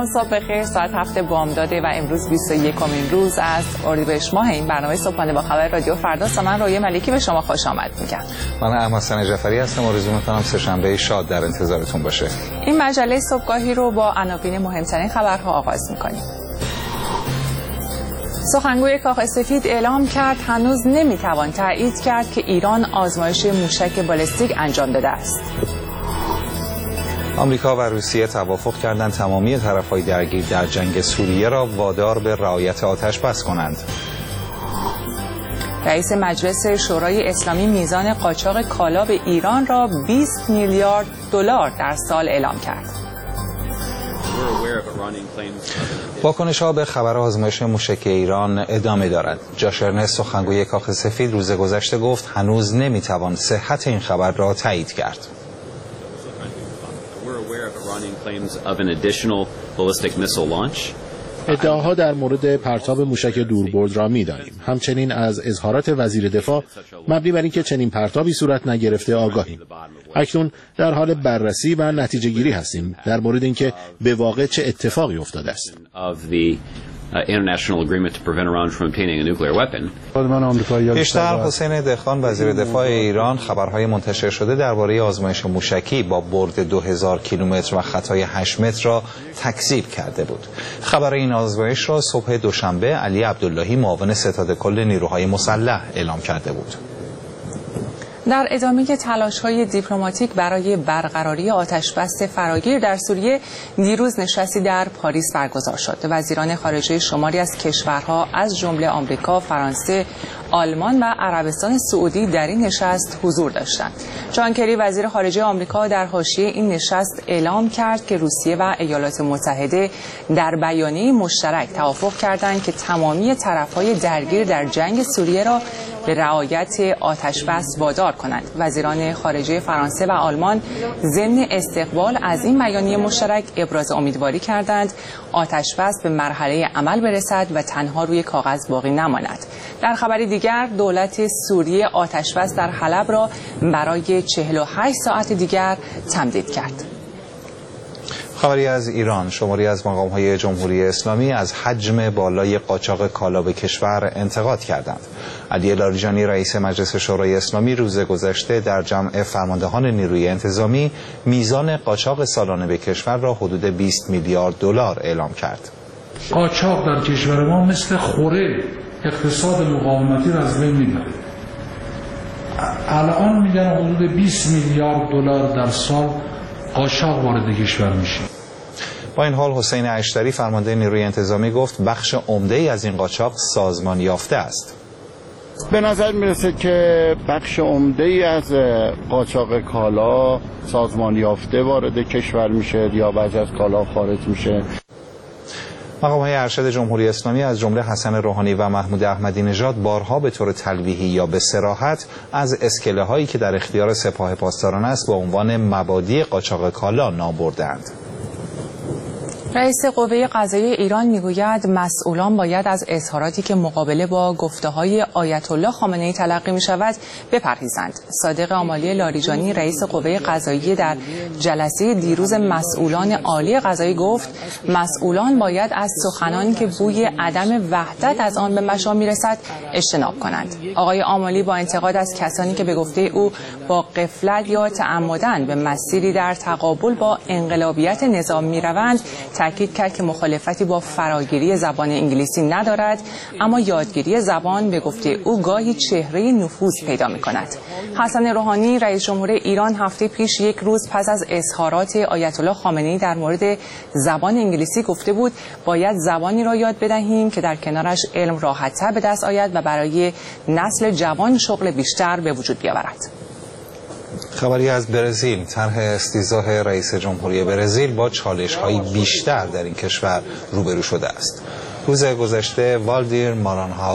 سلام، صبح بخیر. ساعت 7 بامداده و امروز 21مین روز از اردیبهشت ماه. این برنامه صبحانه با خبر رادیو فرداست. من رویا ملکی به شما خوش آمد میگم. من احمدحسین جعفری هستم. آرزو می‌کنم سه‌شنبه شاد در انتظارتون باشه. این مجله صبحگاهی رو با عناوین مهمترین خبرها آغاز می‌کنیم. سخنگوی کاخ سفید اعلام کرد هنوز نمی‌توان تایید کرد که ایران آزمایش موشک بالستیک انجام داده است. آمریکا و روسیه توافق کردند تمامی طرف‌های درگیر در جنگ سوریه را وادار به رعایت آتش‌بس کنند. رئیس مجلس شورای اسلامی میزان قاچاق کالا به ایران را 20 میلیارد دلار در سال اعلام کرد. واکنش‌ها به خبر آزمایش موشک ایران ادامه دارد. جاش ارنست سخنگوی کاخ سفید روز گذشته گفت هنوز نمی‌توان صحت این خبر را تایید کرد. ادعاها در مورد پرتاب موشک دوربرد را می‌دانیم. همچنین از اظهارات وزیر دفاع مبنی بر اینکه چنین پرتابی صورت نگرفته آگاهیم. اکنون در حال بررسی و نتیجه گیری هستیم در مورد اینکه به واقع چه اتفاقی افتاده است. پیشتر حسین دهخان وزیر دفاع ایران خبرهای منتشر شده درباره آزمایش موشکی با برد 2000 کیلومتر و خطای 8 متر را تکذیب کرده بود. خبر این آزمایش را صبح دوشنبه علی عبداللهی معاون ستاد کل نیروهای مسلح اعلام کرده بود. در ادامه تلاش‌های دیپلماتیک برای برقراری آتش‌بس فراگیر در سوریه دیروز نشستی در پاریس برگزار شد. وزیران خارجه شماری از کشورها از جمله آمریکا، فرانسه، آلمان و عربستان سعودی در این نشست حضور داشتند. جان کری وزیر خارجه آمریکا در حاشیه این نشست اعلام کرد که روسیه و ایالات متحده در بیانیه مشترک توافق کردند که تمامی طرف‌های درگیر در جنگ سوریه را به رعایت آتش‌بس وادار کنند. وزیران خارجه فرانسه و آلمان ضمن استقبال از این بیانیه مشترک ابراز امیدواری کردند آتش‌بس به مرحله عمل برسد و تنها روی کاغذ باقی نماند. در خبری دیگر دولت سوریه آتش‌بس در حلب را برای 48 ساعت دیگر تمدید کرد. خبری از ایران، شماری از مقام‌های جمهوری اسلامی از حجم بالای قاچاق کالا به کشور انتقاد کردند. علی لاریجانی رئیس مجلس شورای اسلامی روز گذشته در جمع فرماندهان نیروی انتظامی میزان قاچاق سالانه به کشور را حدود 20 میلیارد دلار اعلام کرد. قاچاق در کشور ما مثل خوره اقتصاد مقاومتی را از بین میبره. الان میگن حدود 20 میلیارد دلار در سال قاچاق وارد کشور میشه. با این حال حسین اشتری فرمانده نیروی انتظامی گفت بخش عمده‌ای از این قاچاق سازمان یافته است. به نظر میرسه که بخش عمده‌ای از قاچاق کالا سازمان یافته وارد کشور میشه یا بعضی از کالا خارج میشه. مقام‌های ارشد جمهوری اسلامی از جمله حسن روحانی و محمود احمدی نژاد بارها به طور تلویحی یا به صراحت از اسکله‌هایی که در اختیار سپاه پاسداران است با عنوان مبادی قاچاق کالا نام بردند. رئیس قوه قضاییه ایران میگوید مسئولان باید از اظهاراتی که مقابله با گفته‌های آیت الله خامنه‌ای تلقی می‌شود بپرهیزند. صادق آمالی لاریجانی رئیس قوه قضاییه در جلسه دیروز مسئولان عالی قضایی گفت مسئولان باید از سخنانی که بوی عدم وحدت از آن به مشام میرسد اجتناب کنند. آقای آمالی با انتقاد از کسانی که به گفته او با غفلت یا تعمدن به مسیری در تقابل با انقلابیت نظام میروند تاکید کرد که مخالفتی با فراگیری زبان انگلیسی ندارد، اما یادگیری زبان به گفته او گاهی چهره نفوذ پیدا می‌کند. حسن روحانی رئیس جمهور ایران هفته پیش یک روز پس از اظهارات آیت الله خامنه‌ای در مورد زبان انگلیسی گفته بود باید زبانی را یاد بدهیم که در کنارش علم راحت‌تر به دست آید و برای نسل جوان شغل بیشتر به وجود بیاورد. خبری از برزیل، طرح استیضاح رئیس جمهوری برزیل با چالش‌های بیشتر در این کشور روبرو شده است. روز گذشته والدیر مارانهاو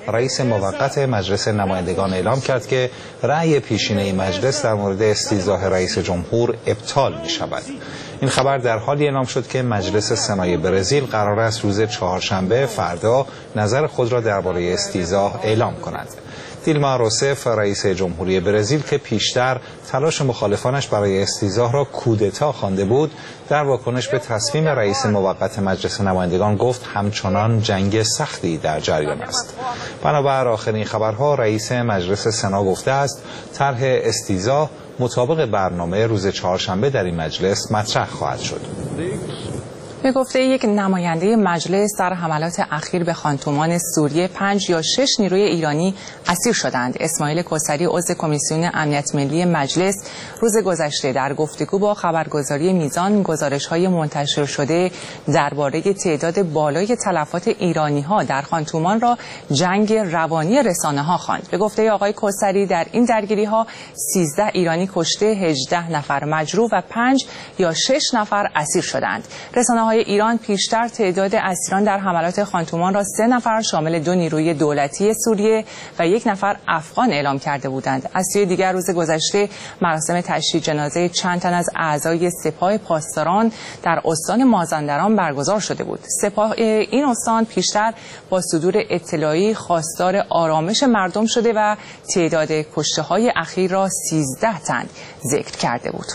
رئیس موقت مجلس نمایندگان اعلام کرد که رأی پیشینه مجلس در مورد استیضاح رئیس جمهور ابطال می شود. این خبر در حالی اعلام شد که مجلس سنای برزیل قرار است روز چهارشنبه فردا نظر خود را درباره استیضاح اعلام کند. دیلما روسف رئیس جمهوری برزیل که پیشتر تلاش مخالفانش برای استیضاح را کودتا خوانده بود، در واکنش به تصمیم رئیس موقت مجلس نمایندگان گفت همچنان جنگ سختی در جریان است. بنابر آخرین خبرها رئیس مجلس سنا گفته است طرح استیضاح مطابق برنامه روز چهارشنبه در این مجلس مطرح خواهد شد. به گفته یک نماینده مجلس در حملات اخیر به خانتومان سوریه 5 یا 6 نیروی ایرانی اسیر شدند. اسماعیل کوثری عضو کمیسیون امنیت ملی مجلس روز گذشته در گفتگو با خبرگزاری میزان گزارش‌های منتشر شده درباره تعداد بالای تلفات ایرانی‌ها در خانتومان را جنگ روانی رسانه‌ها خواند. به گفته آقای کوثری در این درگیری‌ها 13 ایرانی کشته، 18 نفر مجروح و 5 یا 6 نفر اسیر شدند. رسانه‌های ایران پیشتر تعداد اسیران در حملات خانتومان را 3 نفر شامل 2 نیروی دولتی سوریه و 1 نفر افغان اعلام کرده بودند. از سوی دیگر روز گذشته مراسم تشییع جنازه چند تن از اعضای سپاه پاسداران در استان مازندران برگزار شده بود. سپاه این استان پیشتر با صدور اطلاعی خواستار آرامش مردم شده و تعداد کشته‌های اخیر را 13 تن ذکر کرده بود.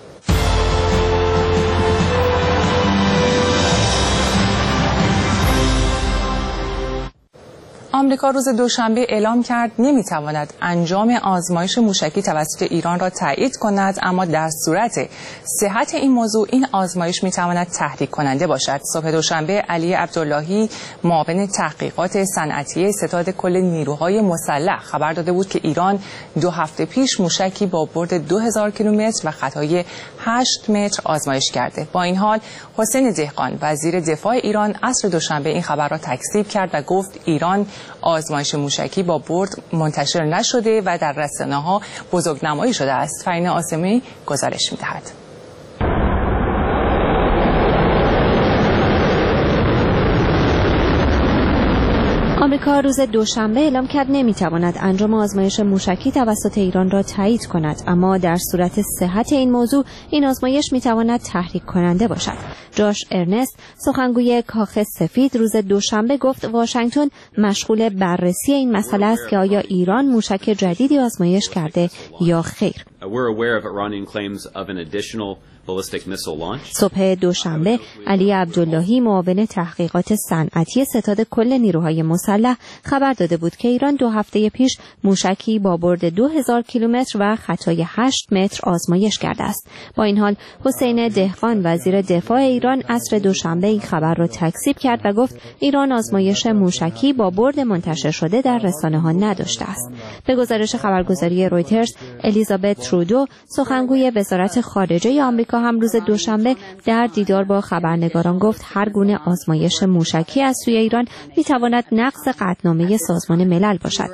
آمریکا روز دوشنبه اعلام کرد نمیتواند انجام آزمایش موشکی توسط ایران را تایید کند، اما در صورت صحت این موضوع این آزمایش میتواند تحریک کننده باشد. صبح دوشنبه علی عبداللهی معاون تحقیقات صنعتی ستاد کل نیروهای مسلح خبر داده بود که ایران 2 هفته پیش موشکی با برد 2000 کیلومتر و خطای 8 متر آزمایش کرده. با این حال حسین دهقان وزیر دفاع ایران عصر دوشنبه این خبر را تکذیب کرد و گفت ایران آزمایش موشکی با برد منتشر نشده و در رسانه‌ها بزرگنمایی شده است. فرینا آسمی گزارش می‌دهد. آمریکا روز دوشنبه اعلام کرد نمیتواند انجام آزمایش موشکی توسط ایران را تایید کند، اما در صورت صحت این موضوع این آزمایش میتواند تحریک کننده باشد. جاش ارنست سخنگوی کاخ سفید روز دوشنبه گفت واشنگتن مشغول بررسی این مسئله است که آیا ایران موشک جدیدی آزمایش کرده یا خیر. صبح دوشنبه علی عبداللهی معاون تحقیقات صنعتی ستاد کل نیروهای مسلح خبر داده بود که ایران 2 هفته پیش موشکی با برد 2000 کیلومتر و خطای 8 متر آزمایش کرده است. با این حال حسین دهقان وزیر دفاع ایران عصر دوشنبه این خبر را تکذیب کرد و گفت ایران آزمایش موشکی با برد منتشر شده در رسانه‌ها نداشته است. به گزارش خبرگزاری رویترز الیزابت ترودو سخنگوی وزارت خارجه آمریکا هم روز دوشنبه در دیدار با خبرنگاران گفت هر گونه آزمایش موشکی از سوی ایران میتواند نقض قطعنامه سازمان ملل باشد.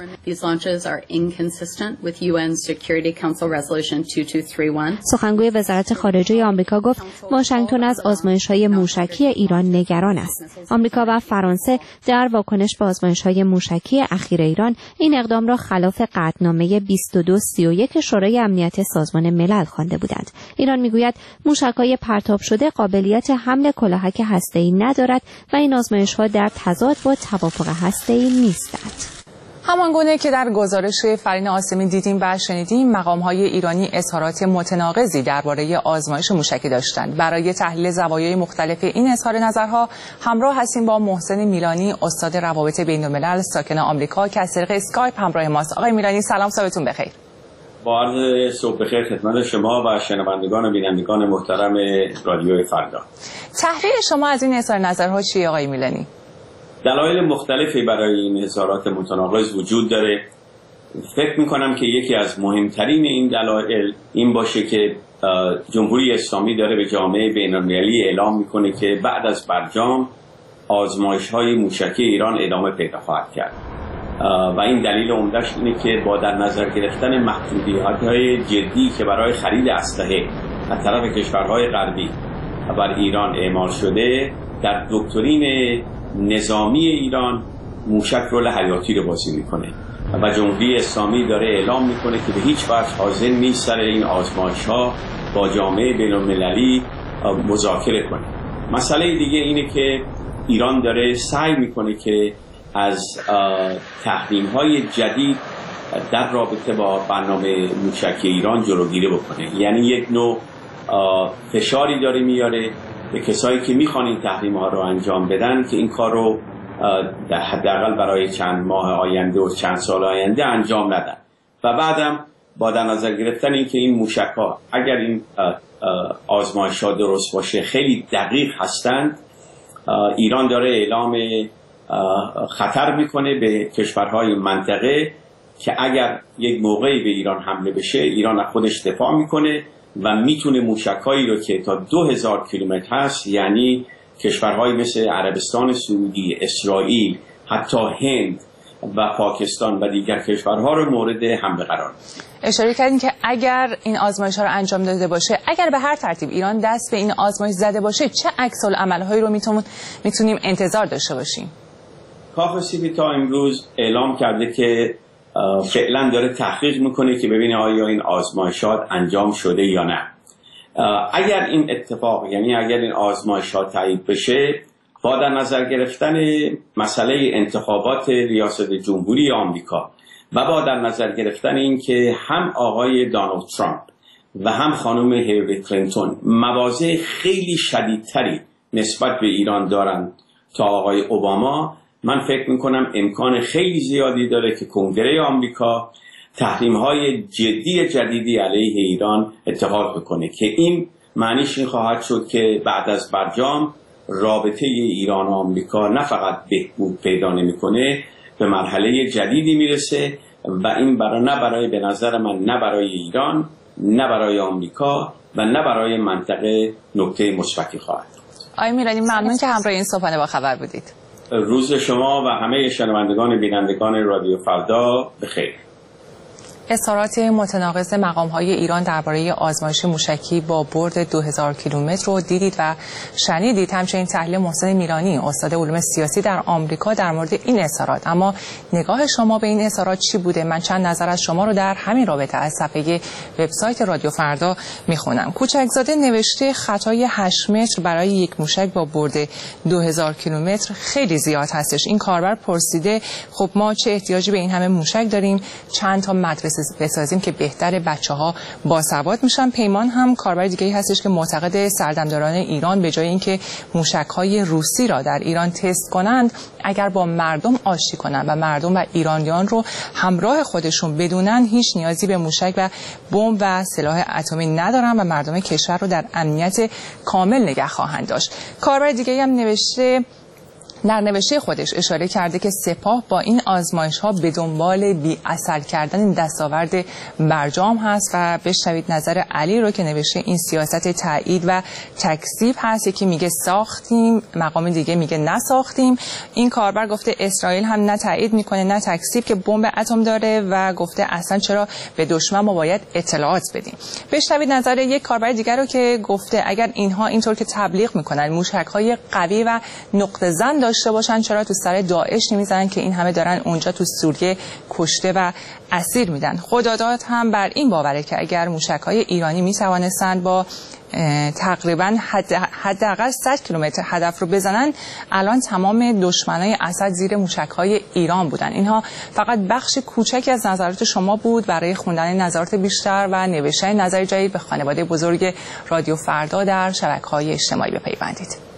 سخنگوی وزارت خارجه آمریکا گفت واشنگتن از آزمایش‌های موشکی ایران نگران است. آمریکا و فرانسه در واکنش به آزمایش‌های موشکی اخیر ایران این اقدام را خلاف قطعنامه 2231 شورای امنیت سازمان ملل خوانده بودند. ایران میگوید موشک‌های پرتاب شده قابلیت حمل کلاهک هسته‌ای ندارد و این آزمایش‌ها در تضاد با توافق هسته‌ای نیستند. همانگونه که در گزارش فرینا آسمی دیدیم و شنیدیم، مقام‌های ایرانی اظهارات متناقضی درباره آزمایش موشکی داشتند. برای تحلیل زوایای مختلف این اظهار نظرها همراه هستیم با محسن میلانی، استاد روابط بین‌الملل ساکن آمریکا که از طریق اسکایپ همراه ماست. آقای میلانی سلام، صبحتون بخیر. با عرض صبح بخیر خدمت شما و شنوندگان و بینندگان محترم رادیوی فردا. تحلیل شما از این اظهار نظرها چیه آقای میلانی؟ دلایل مختلفی برای این اظهارات متناقض وجود داره. فکر میکنم که یکی از مهمترین این دلایل این باشه که جمهوری اسلامی داره به جامعه بین‌المللی اعلام میکنه که بعد از برجام آزمایش‌های موشکی ایران ادامه پیدا خواهد کرد و این دلیل عمده‌اش اینه که با در نظر گرفتن محدودیت‌های جدی که برای خرید اسلحه از طرف کشورهای غربی بر ایران اعمال شده، در دکترین نظامی ایران موشک رول حیاتی رو بازی میکنه و جمهوری اسلامی داره اعلام میکنه که به هیچ وجه حاضر نیست سر این آزمایش‌ها با جامعه بین‌المللی مذاکره کنه. مسئله دیگه اینه که ایران داره سعی میکنه که از تحریم‌های جدید در رابطه با برنامه موشک ایران جلوگیری بکنه. یعنی یک نوع فشاری داره میاره به کسایی که میخوان این تحریم‌ها رو انجام بدن که این کار رو حداقل برای چند ماه آینده و چند سال آینده انجام ندن و بعدم با در نظر گرفتن اینکه این موشک‌ها اگر این آزمایش‌ها درست باشه خیلی دقیق هستند، ایران داره اعلام خطر میکنه به کشورهای منطقه که اگر یک موقعی به ایران حمله بشه ایران از خودش دفاع میکنه و میتونه موشک‌هایی رو که تا 2000 کیلومتر هست، یعنی کشورهای مثل عربستان سعودی، اسرائیل، حتی هند و پاکستان و دیگر کشورها رو مورد حمله قرار بده. اشاره کردین که اگر این آزمایش‌ها رو انجام داده باشه، اگر به هر ترتیب ایران دست به این آزمایش زده باشه، چه عکس‌العمل‌هایی رو میتونیم انتظار داشته باشیم؟ کاخ سفید تا امروز اعلام کرده که فعلا داره تحقیق میکنه که ببینه آیا این آزمایشات انجام شده یا نه. اگر این اتفاق، یعنی اگر این آزمایشات تایید بشه، با در نظر گرفتن مسئله انتخابات ریاست جمهوری آمریکا و با در نظر گرفتن این که هم آقای دونالد ترامپ و هم خانم هیلاری کلینتون مواضع خیلی شدیدتری نسبت به ایران دارند تا آقای اوباما، من فکر میکنم امکان خیلی زیادی داره که کنگره آمریکا تحریم‌های جدی جدیدی علیه ایران اتخاذ بکنه که این معنیش این خواهد شد که بعد از برجام رابطه ایران و آمریکا نه فقط بهبود پیدا نمیکنه، به مرحله جدیدی میرسه و این نه برای به نظر من نه برای ایران، نه برای آمریکا و نه برای منطقه نکته مثبتی خواهد. آقای میرانی ممنون که همراه این صبحانه با خبر بودید. روز شما و همه شنوندگان بینندگان رادیو فردا بخیر. اظهارات متناقض مقام‌های ایران درباره آزمایش موشکی با برد 2000 کیلومتر رو دیدید و شنیدید. همچنین تحلیل محسن میرانی استاد علوم سیاسی در آمریکا در مورد این اظهارات. اما نگاه شما به این اظهارات چی بوده؟ من چند نظر از شما رو در همین رابطه از صفحه وبسایت رادیو فردا میخونم. کوچکزاده نوشته خطای 8 متر برای یک موشک با برد 2000 کیلومتر خیلی زیاد هستش. این کاربر پرسیده خب ما چه احتیاجی به این همه موشک داریم؟ چند تا مدرسه بسازیم که بهتر بچه‌ها باسواد میشن. پیمان هم کاربر دیگه‌ای هستش که معتقد سردمداران ایران به جای اینکه موشک‌های روسی را در ایران تست کنند، اگر با مردم آشتی کنند و مردم و ایرانیان رو همراه خودشون بدونن، هیچ نیازی به موشک و بمب و سلاح اتمی ندارن و مردم کشور رو در امنیت کامل نگه خواهند داشت. کاربر دیگه‌ای هم نوشته در نوشته خودش اشاره کرده که سپاه با این آزمایش‌ها به دنبال بی‌اثر کردن دستاورد برجام هست و بشنوید نظر علی رو که نوشته این سیاست تایید و تکذیب هست. یکی میگه ساختیم، مقام دیگه میگه نساختیم. این کاربر گفته اسرائیل هم نه تایید میکنه نه تکذیب که بمب اتم داره و گفته اصلا چرا به دشمن ما باید اطلاعات بدیم. بشنوید نظر یک کاربر دیگر رو که گفته اگر اینها اینطور که تبلیغ میکنن موشک‌های قوی و نقطه زن داشته باشن، چرا تو سر داعش نمیزنن که این همه دارن اونجا تو سوریه کشته و اسیر میدن. خداداد هم بر این باوره که اگر موشک‌های ایرانی میتوانستند با تقریبا حداقل 100 کیلومتر هدف رو بزنن، الان تمام دشمنای اسد زیر موشک‌های ایران بودن. اینها فقط بخش کوچکی از نظرات شما بود. برای خوندن نظرات بیشتر و نوشتن نظر جدید به خانواده بزرگ رادیو فردا در شبکه‌های اجتماعی بپیوندید.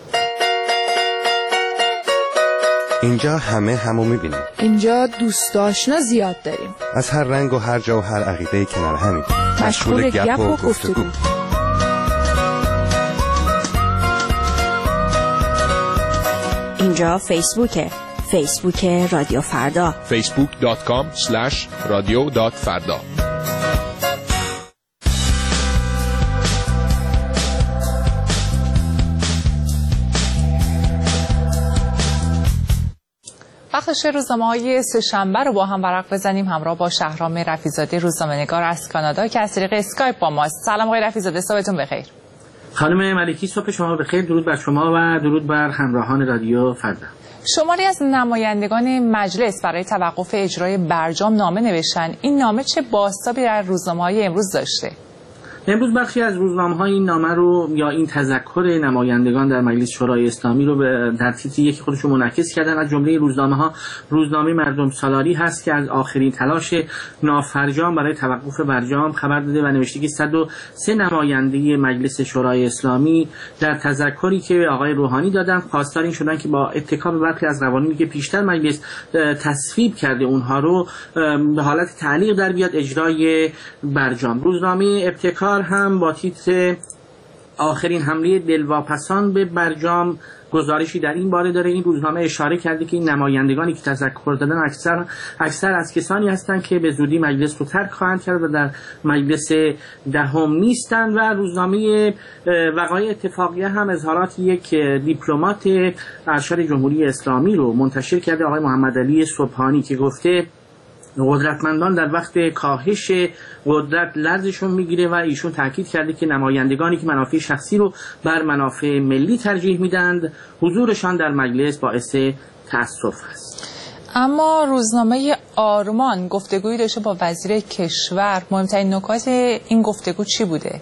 اینجا همو میبینیم. اینجا دوست آشنا زیاد داریم. از هر رنگ و هر جا و هر عقیده کنار همیم. مشغول گپ و گفتگو. اینجا فیسبوک رادیو فردا. facebook.com/radio.farda. وقتش روزنامه‌های سه‌شنبه رو با هم ورق بزنیم همراه با شهرام رفیع‌زاده روزنامه‌نگار از کانادا که از طریق اسکایپ با ماست. سلام آقای رفیع‌زاده، صبحتون بخیر. خانم ملکی صبح شما بخیر. درود بر شما و درود بر همراهان رادیو فردا. شماری از نمایندگان مجلس برای توقف اجرای برجام نامه نوشتن. این نامه چه بازتابی در روزنامه‌های امروز داشته؟ امروز بخشی از روزنامه‌ها این نامه رو یا این تذکر نمایندگان در مجلس شورای اسلامی رو در تیتر یکی خودشون منعکس کردن. از جمله روزنامه‌ها روزنامه مردم سالاری هست که از آخرین تلاش نافرجام برای توقف برجام خبر داده و نوشته که 103 نماینده مجلس شورای اسلامی در تذکری که آقای روحانی دادن خواستار این شدن که با اتکا به برخی از قوانینی که پیشتر مجلس تصویب کرده اونها رو به حالت تعلیق در بیاد اجرای برجام. روزنامه ابتکار هم با تیتر آخرین حمله دلواپسان به برجام گزارشی در این باره داره. این روزنامه اشاره کرده که این نمایندگانی که تذکر دادن اکثر از کسانی هستند که به زودی مجلس رو ترک خواهند کرد و در مجلس دهم نیستند. و روزنامه وقایع اتفاقیه هم اظهارات یک دیپلمات ارشد جمهوری اسلامی رو منتشر کرده، آقای محمد علی صبحانی، که گفته قدرتمندان در وقت کاهش قدرت لرزشون میگیره و ایشون تاکید کرده که نمایندگانی که منافع شخصی رو بر منافع ملی ترجیح میدند حضورشان در مجلس باعث تأسف است. اما روزنامه آرمان گفتگویی داشته با وزیر کشور. مهمترین نکات این گفتگو چی بوده؟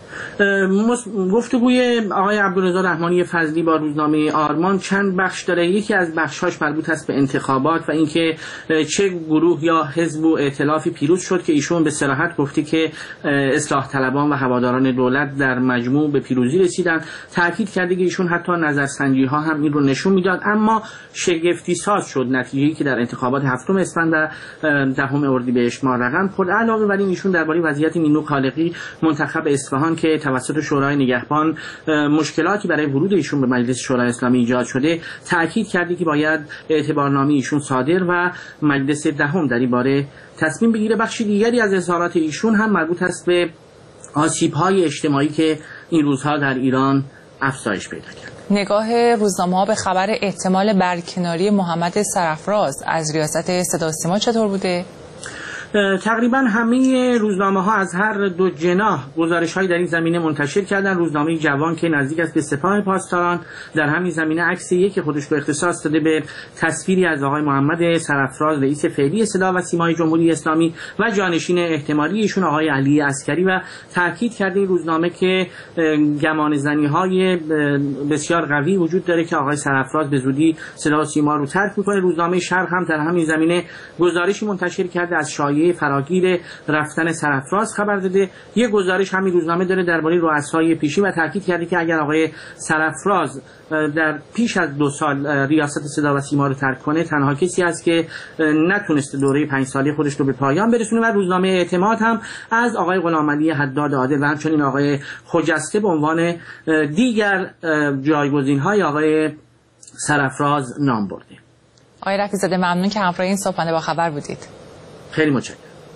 گفتگوی آقای عبدالرضا رحمانی فضلی با روزنامه آرمان چند بخش داره. یکی از بخش‌هاش مربوط است به انتخابات و اینکه چه گروه یا حزب و ائتلافی پیروز شد که ایشون به صراحت گفته که اصلاح طلبان و هواداران دولت در مجموع به پیروزی رسیدن. تاکید کرده که ایشون حتی نظرسنجی‌ها هم این رو نشون میداد، اما شگفتی ساز شد نتیجه‌ای که در انتخابات 7 اسفند و 10 اردیبهشت ماه رقم خورد. علاوه بر این ایشون درباره وضعیت مینو خالقی منتخب اصفهان که توسط شورای نگهبان مشکلاتی برای ورود ایشون به مجلس شورای اسلامی ایجاد شده تاکید کردی که باید اعتبارنامه ایشون صادر و مجلس دهم در این باره تصمیم بگیره. بخشی دیگری از اظهارات ایشون هم مربوط است به آسیب‌های اجتماعی که این روزها در ایران افزایش پیدا کرد. نگاه روزنامه‌ها به خبر احتمال برکناری محمد سرفراز از ریاست صدا و سیما چطور بوده؟ تقریبا همه روزنامه‌ها از هر دو جناح گزارش‌هایی در این زمینه منتشر کردن. روزنامه جوان که نزدیک است به سپاه پاسداران در همین زمینه عکسی که خودش رو اختصاص داده به تصویری از آقای محمد سرفراز رئیس فعلی صدا و سیمای جمهوری اسلامی و جانشین احتمالی ایشون آقای علی عسکری و تاکید کرده این روزنامه که گمانه‌زنی‌های بسیار قوی وجود داره که آقای سرفراز به زودی صدا و سیما رو ترک می‌کنه. روزنامه شرق هم در همین زمینه گزارشی منتشر کرده از فراگیر رفتن سرفراز خبر داده. یه گزارش همین روزنامه داره درباره رؤسای پیشین و تاکید کرده که اگر آقای سرفراز در پیش از 2 سال ریاست صدا و سیما رو ترک کنه تنها کسی است که نتونسته دوره 5 ساله خودش رو به پایان برسونه. و روزنامه اعتماد هم از آقای غلامعلی حداد عادل و همچنین آقای خجسته به عنوان دیگر جایگزین‌های آقای سرفراز نام برده. آقای رفیع‌زاده ممنون که همراه این صبحانه با خبر بودید. خیلی متشکرم.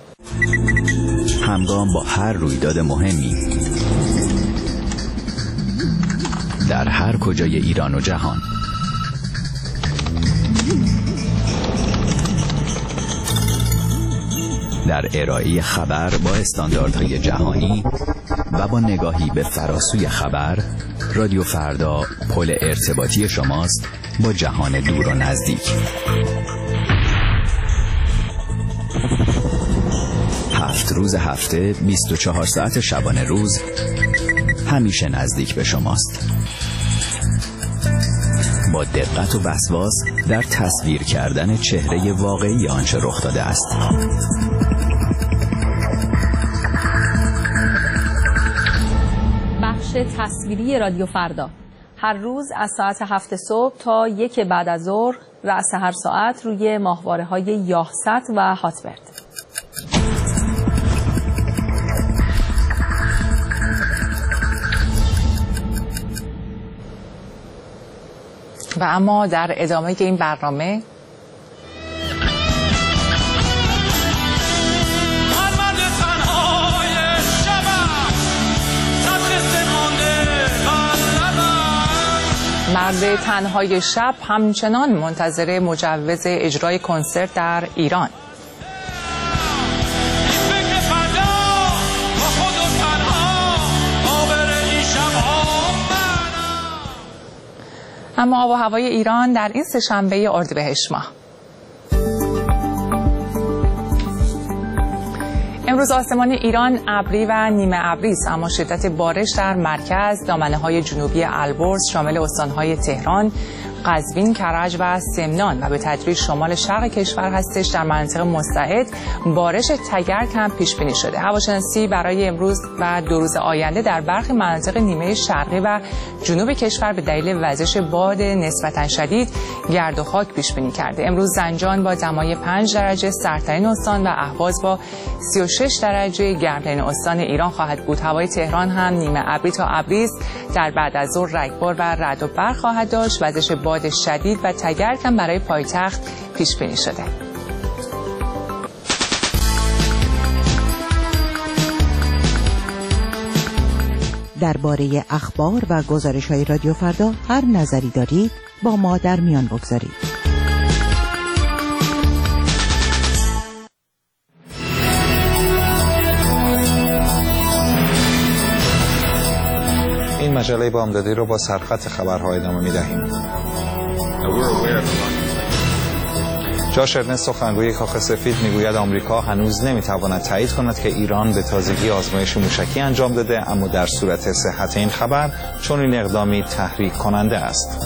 همگام با هر رویداد مهمی در هر کجای ایران و جهان، در ارائه خبر با استانداردهای جهانی و با نگاهی به فراسوی خبر، رادیو فردا پل ارتباطی شماست با جهان دور و نزدیک. 7 روز هفته 24 ساعت شبانه روز همیشه نزدیک به شماست، با دقت و وسواس در تصویر کردن چهره واقعی آنچه رخ داده است. بخش تصویری رادیو فردا هر روز از ساعت 7 صبح تا 1 بعد از ظهر رأس هر ساعت روی ماهواره‌های یاهست و هاتبرد. و اما در ادامه این برنامه مرد تنهای شب همچنان منتظر مجوز اجرای کنسرت در ایران. اما آب و هوای ایران در این سه‌شنبه اردیبهشت ماه. امروز آسمان ایران ابری و نیمه ابری است، اما شدت بارش در مرکز، دامنه‌های جنوبی البرز شامل استان‌های تهران، قزوین، کرج و سمنان و به تدریج شمال شرق کشور هستش. در مناطق مستعد بارش تگرگ هم پیش بینی شده. هواشناسی برای امروز و 2 روز آینده در برخی مناطق نیمه شرقی و جنوب کشور به دلیل وزش باد نسبتا شدید گرد و خاک پیش بینی کرده. امروز زنجان با دمای 5 درجه سردترین استان و اهواز با 36 درجه گرمترین استان ایران خواهد بود. هوای تهران هم نیمه ابری تا ابری است. در بعد از ظهر رگبار و رعد و برق خواهد داشت. وزش باد شدید و تگرگ هم برای پایتخت پیش بینی شده. درباره اخبار و گزارش‌های رادیو فردا هر نظری دارید با ما در میان بگذارید. این مجله بامدادی رو با سرخط خبرها ادامه می‌دهیم. جاش ارنست سخنگوی کاخ سفید میگوید آمریکا هنوز نمیتواند تایید کند که ایران به تازگی آزمایش موشکی انجام داده، اما در صورت صحت این خبر چون این اقدامی تحریک کننده است.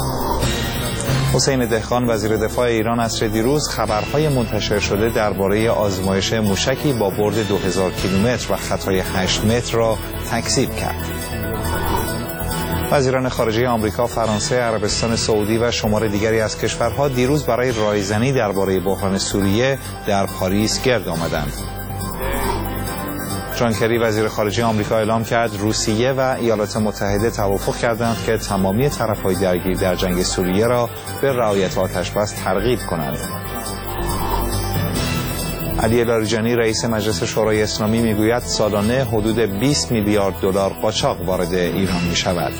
حسین دهقان وزیر دفاع ایران عصر دیروز خبرهای منتشر شده درباره آزمایش موشکی با برد 2000 کیلومتر و خطای 8 متر را تکذیب کرد. وزیران خارجه آمریکا، فرانسه، عربستان سعودی و شمار دیگری از کشورها دیروز برای رایزنی درباره بحران سوریه در پاریس گرد آمدند. جان کری وزیر خارجه آمریکا اعلام کرد روسیه و ایالات متحده توافق کردند که تمامی طرف‌های درگیر در جنگ سوریه را به رعایت آتش‌بس ترغیب کنند. علی لاریجانی رئیس مجلس شورای اسلامی میگوید سالانه حدود 20 میلیارد دلار قاچاق وارد ایران می شود.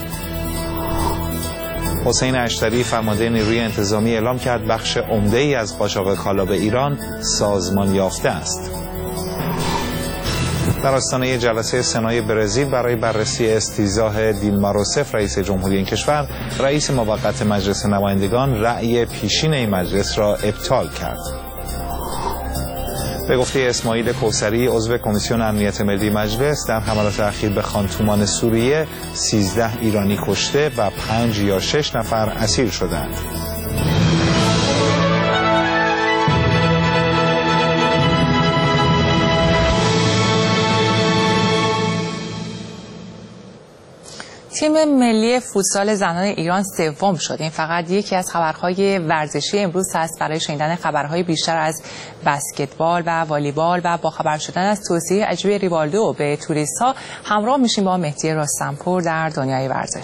حسین اشتری فرمانده نیروی انتظامی اعلام کرد بخش عمده‌ای از قاچاق کالا به ایران سازمان یافته است. در آستانه جلسه سنای برزیل برای بررسی استیضاح دیلما روسف رئیس جمهوری این کشور، رئیس موقت مجلس نمایندگان رأی پیشین این مجلس را ابطال کرد. به گفته اسماعیل کوثری عضو کمیسیون امنیت ملی مجلس، در حملات اخیر به خانتومان سوریه 13 ایرانی کشته و 5 یا 6 نفر اسیر شدند. تیم ملی فوتسال زنان ایران سوم شد. این فقط یکی از خبرهای ورزشی امروز هست. برای شنیدن خبرهای بیشتر از بسکتبال و والیبال و با خبر شدن از توسعه عجیب ریوالدو به توریست‌ها همراه میشیم با مهدی رستمپور در دنیای ورزش.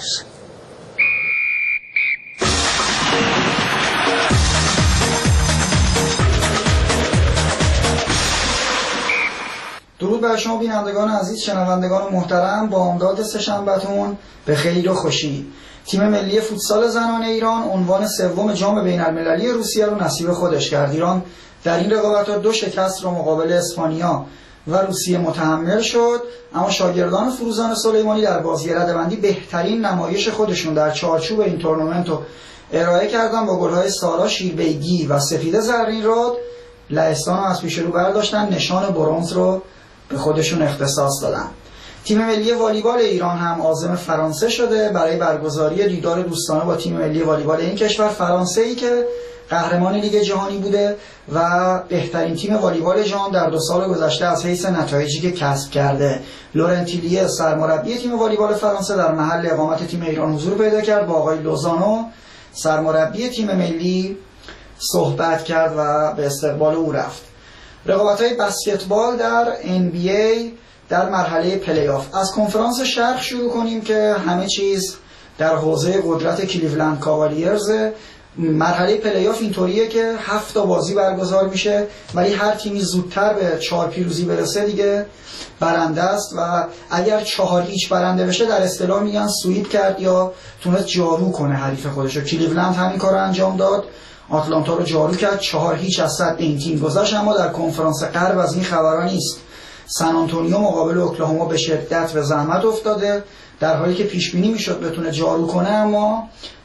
درود بر شما بینندگان عزیز، شنوندگان محترم. با امداد سه‌شنبه‌تون به خیر و خوشی. تیم ملی فوتسال زنان ایران عنوان سوم جام بین‌المللی روسیه رو نصیب خودش کرد. ایران در این رقابت‌ها 2 شکست رو مقابل اسپانیا و روسیه متحمل شد، اما شاگردان فروزان سلیمانی در بازی رده‌بندی بهترین نمایش خودشون در چارچوب این تورنمنت رو ارائه کردن. با گل‌های سارا شیربیگی و سفیده زرین‌راد لهستان رو از پیش رو برداشتن، نشان برنز رو به خودشون اختصاص دادن. تیم ملی والیبال ایران هم عازم فرانسه شده برای برگزاری دیدار دوستانه با تیم ملی والیبال این کشور. فرانسه‌ای که قهرمان لیگ جهانی بوده و بهترین تیم والیبال جهان در 2 سال گذشته از حیث نتایجی که کسب کرده. لورنتیلیه سرمربی تیم والیبال فرانسه در محل اقامت تیم ایران حضور پیدا کرد، با آقای لوزانو سرمربی تیم ملی صحبت کرد و به استقبال او رفت. رقابت‌های بسکتبال در NBA در مرحله پلی آف. از کنفرانس شرق شروع کنیم که همه چیز در حوزه قدرت کلیولند کاوالیرز. مرحله پلی آف اینطوریه که 7 تا بازی برگزار میشه، ولی هر تیمی زودتر به 4 پیروزی برسه دیگه برنده است و اگر 4-0 برنده بشه در اصطلاح میگن سویپ کرد یا تونست جارو کنه حریف خودشو. کلیولند همین کارو انجام داد، آتلانتا رو جارو کرد، 4-0 از صد این تیم گذاشت. اما در کنفرانس غرب از این خبرها نیست. سن آنتونیو مقابل اوکلاهوما به شدت به زحمت افتاده، در حالی که پیش بینی میشد بتونه جارو کنه، اما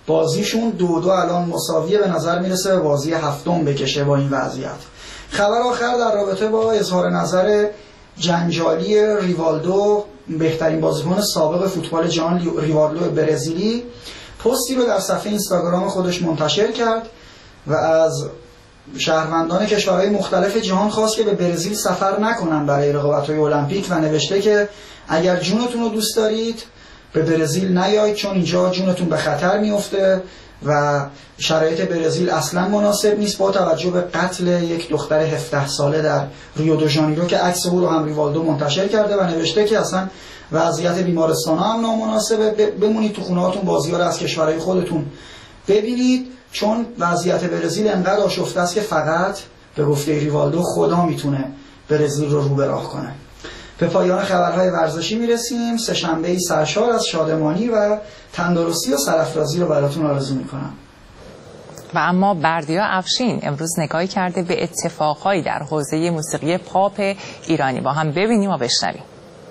بازیشون 2-2 الان مساویه، به نظر میرسه به بازی هفتم بکشه با این وضعیت. خبر آخر در رابطه با اظهار نظر جنجالی ریوالدو، بهترین بازیکن سابق فوتبال جهان ریوالدو برزیلی، پستی رو در صفحه اینستاگرام خودش منتشر کرد و از شهروندان کشورهای مختلف جهان خواست که به برزیل سفر نکنن برای رقابت‌های المپیک و نوشته که اگر جونتون رو دوست دارید به برزیل نیایید، چون اینجا جونتون به خطر میفته و شرایط برزیل اصلا مناسب نیست، با توجه به قتل یک دختر 17 ساله در ریو دو ژانیرو که عکس او رو هم ریوالدو منتشر کرده و نوشته که اصلا وضعیت بیمارستان‌ها هم نامناسبه، بمونید تو خونه‌هاتون، بازی‌ها رو از کشورهای خودتون ببینید، چون وضعیت برزیل انقدر آشفته است که فقط به گفته ریوالدو خدا میتونه برزیل رو به راه کنه. به پایان خبرهای ورزشی میرسیم. سه‌شنبه‌ای سرشار از شادمانی و تندرستی و سرافرازی رو براتون آرزو میکنم. و اما بردیا افشین امروز نگاهی کرده به اتفاقهایی در حوزه موسیقی پاپ ایرانی. با هم ببینیم و بشنویم.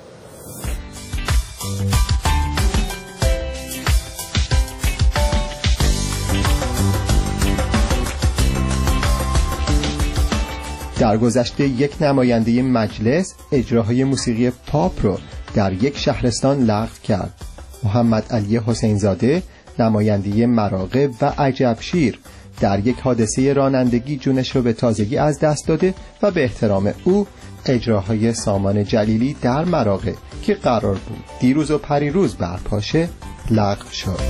در گذشته یک نماینده مجلس اجراهای موسیقی پاپ رو در یک شهرستان لغو کرد. محمد علی حسینزاده نماینده مراغه و عجبشیر در یک حادثه رانندگی جونش رو به تازگی از دست داده و به احترام او اجراهای سامان جلیلی در مراغه که قرار بود دیروز و پریروز برپاشه لغو شد.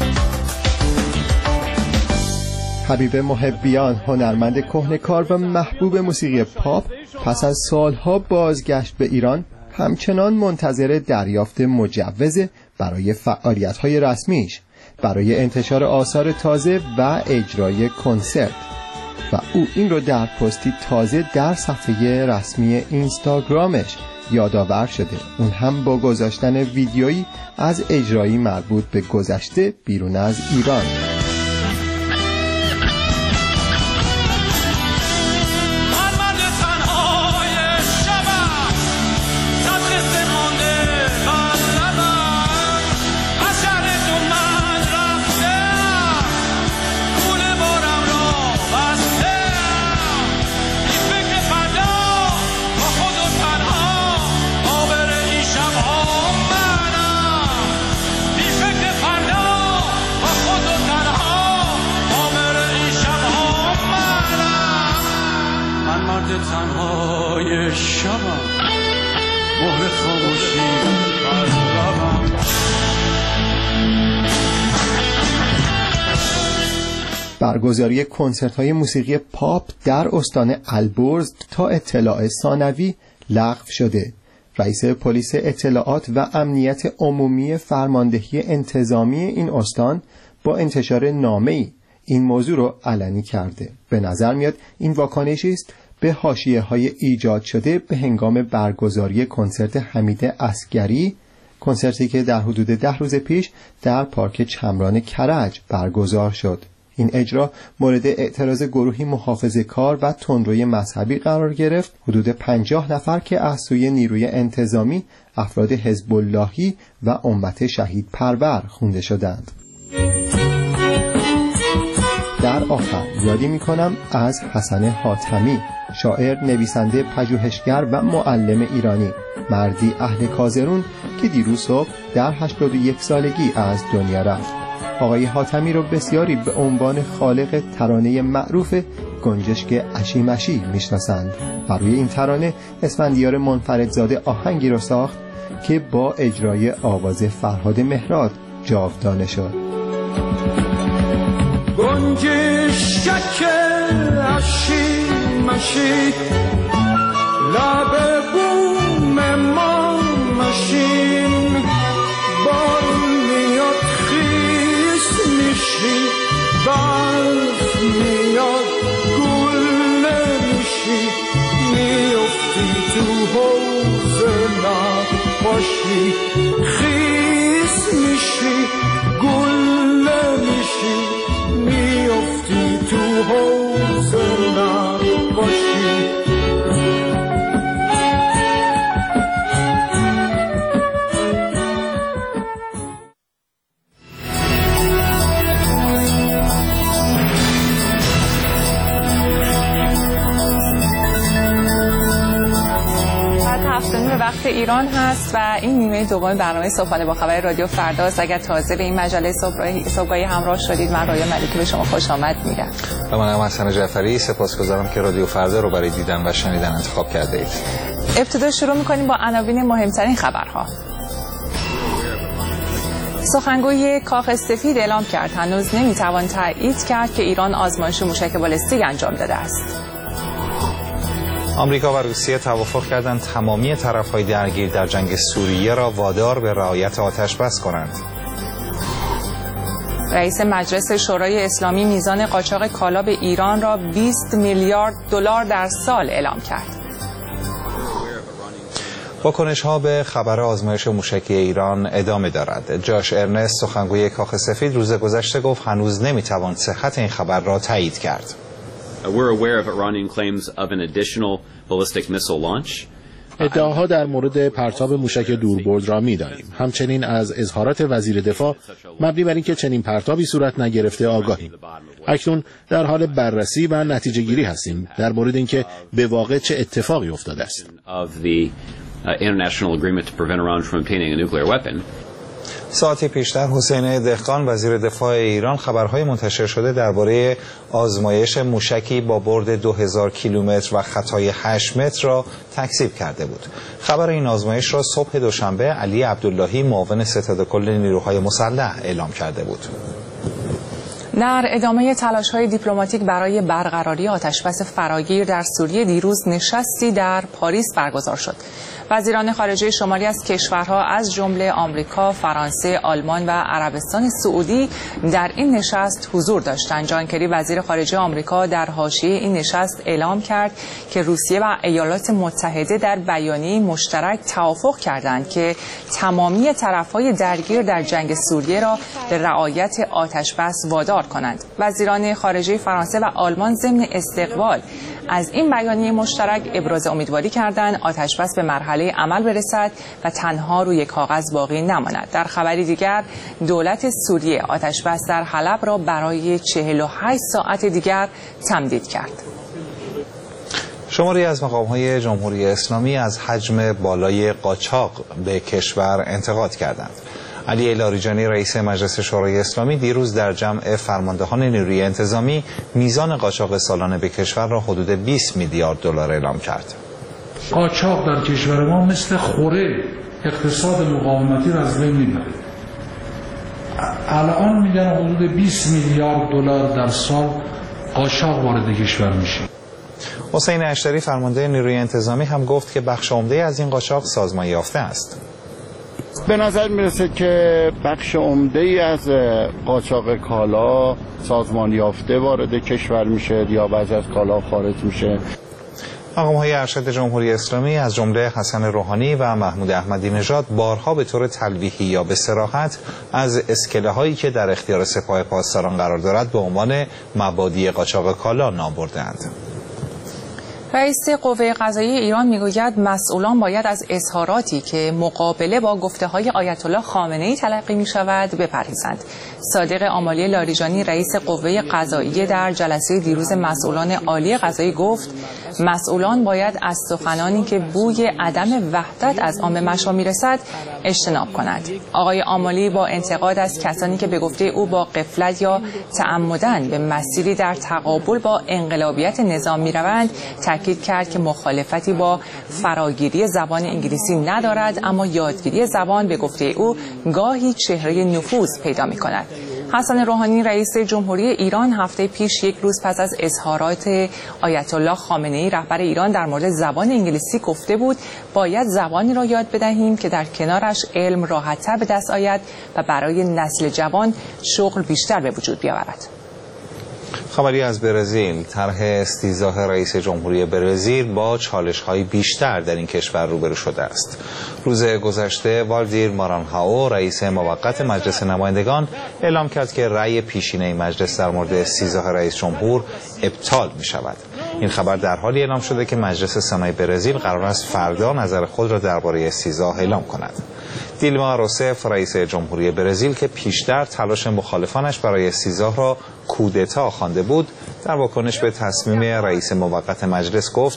حبیب محبیان، هنرمند کهنه‌کار و محبوب موسیقی پاپ، پس از سالها بازگشت به ایران همچنان منتظر دریافت مجوز برای فعالیت‌های رسمیش، برای انتشار آثار تازه و اجرای کنسرت، و او این رو در پستی تازه در صفحه رسمی اینستاگرامش یادآور شده، اون هم با گذاشتن ویدیویی از اجرایی مربوط به گذشته بیرون از ایران. تنهای شبم، مهر خاموشی از لبم. برگزاری کنسرت‌های موسیقی پاپ در استان البرز تا اطلاع ثانوی لغو شده. رئیس پلیس اطلاعات و امنیت عمومی فرماندهی انتظامی این استان با انتشار نامه‌ای این موضوع رو علنی کرده. به نظر میاد این واکنشی است به حاشیه‌های ایجاد شده به هنگام برگزاری کنسرت حمید عسگری، کنسرتی که در حدود 10 روز پیش در پارک چمران کرج برگزار شد. این اجرا مورد اعتراض گروهی محافظه‌کار و تندروی مذهبی قرار گرفت. حدود 50 نفر که از سوی نیروی انتظامی، افراد حزب اللهی و امت شهید پرور خوانده شدند. در آخر یادی می‌کنم از حسن حاتمی، شاعر، نویسنده، پژوهشگر و معلم ایرانی، مردی اهل کازرون که دیروز صبح در 81 سالگی از دنیا رفت. آقای حاتمی رو بسیاری به عنوان خالق ترانه معروف گنجشک اشیمشی میشناسند. برای این ترانه اسفندیار منفردزاده آهنگی رو ساخت که با اجرای آواز فرهاد مهراد جاودانه شد. گنجشک اشیمشی، لب بوم ما مشین، بارون میاد خیس میشی، برف میاد گل نمیشی، میافتی تو حوض نباشی، خیس میشی گل نمیشی، میافتی تو حوض نباشی. ساعت 7:09 به وقت ایران هست و این نیمه دوم برنامه صبحانه با خبر رادیو فرداست. اگر تازه به این مجله صبحگاهی همراه شدید، من رایان ملیکی به شما خوش آمد میگم. و منم حسن جعفری. سپاسگزارم که رادیو فردا رو برای دیدن و شنیدن انتخاب کرده اید. ابتدا شروع می‌کنیم با عناوین مهمترین خبرها. سخنگوی کاخ سفید اعلام کرد هنوز نمیتوان تایید کرد که ایران آزمایش موشک بالستیک انجام داده است. آمریکا و روسیه توافق کردند تمامی طرف‌های درگیر در جنگ سوریه را وادار به رعایت آتش بس کنند. رئیس مجلس شورای اسلامی میزان قاچاق کالا به ایران را 20 میلیارد دلار در سال اعلام کرد. واکنش‌ها به خبر آزمایش موشکی ایران ادامه دارد. جاش ارنست سخنگوی کاخ سفید روز گذشته گفت هنوز نمیتوان صحت این خبر را تایید کرد. ادعاها در مورد پرتاب موشک دوربرد را می‌دانیم. همچنین از اظهارات وزیر دفاع مبنی بر اینکه چنین پرتابی صورت نگرفته آگاهیم. اکنون در حال بررسی و نتیجه گیری هستیم در مورد اینکه به واقع چه اتفاقی افتاده است. ساعتی پیشتر حسین دهقان وزیر دفاع ایران خبرهای منتشر شده درباره آزمایش موشکی با برد 2000 کیلومتر و خطای 8 متر را تکذیب کرده بود. خبر این آزمایش را صبح دوشنبه علی عبداللهی معاون ستاد کل نیروهای مسلح اعلام کرده بود. در ادامه تلاش‌های دیپلماتیک برای برقراری آتشبس فراگیر در سوریه دیروز نشستی در پاریس برگزار شد. وزیران خارجه شمالی از کشورها از جمله آمریکا، فرانسه، آلمان و عربستان سعودی در این نشست حضور داشتند. جان کری وزیر خارجه آمریکا در حاشیه این نشست اعلام کرد که روسیه و ایالات متحده در بیانیه مشترک توافق کردند که تمامی طرف‌های درگیر در جنگ سوریه را به رعایت آتشبس وادار کنند. وزیران خارجه فرانسه و آلمان ضمن استقبال از این بیانیه مشترک ابراز امیدواری کردند آتشبس به مرحله عمل برسد و تنها روی کاغذ باقی نماند. در خبری دیگر دولت سوریه آتشبس در حلب را برای 48 ساعت دیگر تمدید کرد. شماری از مقام‌های جمهوری اسلامی از حجم بالای قاچاق به کشور انتقاد کردند. علی لاریجانی رئیس مجلس شورای اسلامی دیروز در جمع فرماندهان نیروی انتظامی میزان قاچاق سالانه به کشور را حدود 20 میلیارد دلار اعلام کرد. قاچاق در کشور ما مثل خوره اقتصاد مقاومتی را از بین میبره. الان میگن حدود 20 میلیارد دلار در سال قاچاق وارد کشور میشه. حسین اشتری فرمانده نیروی انتظامی هم گفت که بخش عمده از این قاچاق سازمان یافته است. به نظر میرسه که بخش عمده‌ای از قاچاق کالا سازمان یافته وارد کشور میشه یا بعضی از کالا خارج میشه. مقام‌های ارشد جمهوری اسلامی از جمله حسن روحانی و محمود احمدی نژاد بارها به طور تلویحی یا به صراحت از اسکله‌هایی که در اختیار سپاه پاسداران قرار دارد به عنوان مبادی قاچاق کالا نام بردند. رئیس قوه قضاییه ایران میگوید مسئولان باید از اظهاراتی که مقابله با گفته‌های آیت الله خامنه‌ای تلقی می‌شود بپرهیزند. صادق آمالی لاریجانی رئیس قوه قضاییه در جلسه دیروز مسئولان عالی قضایی گفت مسئولان باید از سخنانی که بوی عدم وحدت از آن به مشا میرسد اجتناب کنند. آقای آمالی با انتقاد از کسانی که به گفته او با غفلت یا تعمدن به مسیری در تقابل با انقلابیت نظام میروند تاکید کرد که مخالفتی با فراگیری زبان انگلیسی ندارد، اما یادگیری زبان به گفته او گاهی چهره نفوذ پیدا می‌کند. حسن روحانی رئیس جمهوری ایران هفته پیش یک روز پس از اظهارات آیت الله خامنه‌ای رهبر ایران در مورد زبان انگلیسی گفته بود باید زبانی را یاد بدهیم که در کنارش علم راحت‌تر به دست آید و برای نسل جوان شغل بیشتر به وجود بیاورد. خبری از برزیل. طرح استیضاح رئیس جمهوری برزیل با چالش‌های بیشتر در این کشور روبرو شده است. روز گذشته والدیر مارانهاو رئیس موقت مجلس نمایندگان اعلام کرد که رأی پیشینه مجلس در مورد استیضاح رئیس جمهور ابطال می‌شود. این خبر در حالی اعلام شده که مجلس سنای برزیل قرار است فردا نظر خود را درباره استیضاح اعلام کند. دیلما روسف رئیس جمهوری برزیل که پیشتر تلاش مخالفانش برای استیضاح را کودتا خوانده بود، در واکنش به تصمیم رئیس موقت مجلس گفت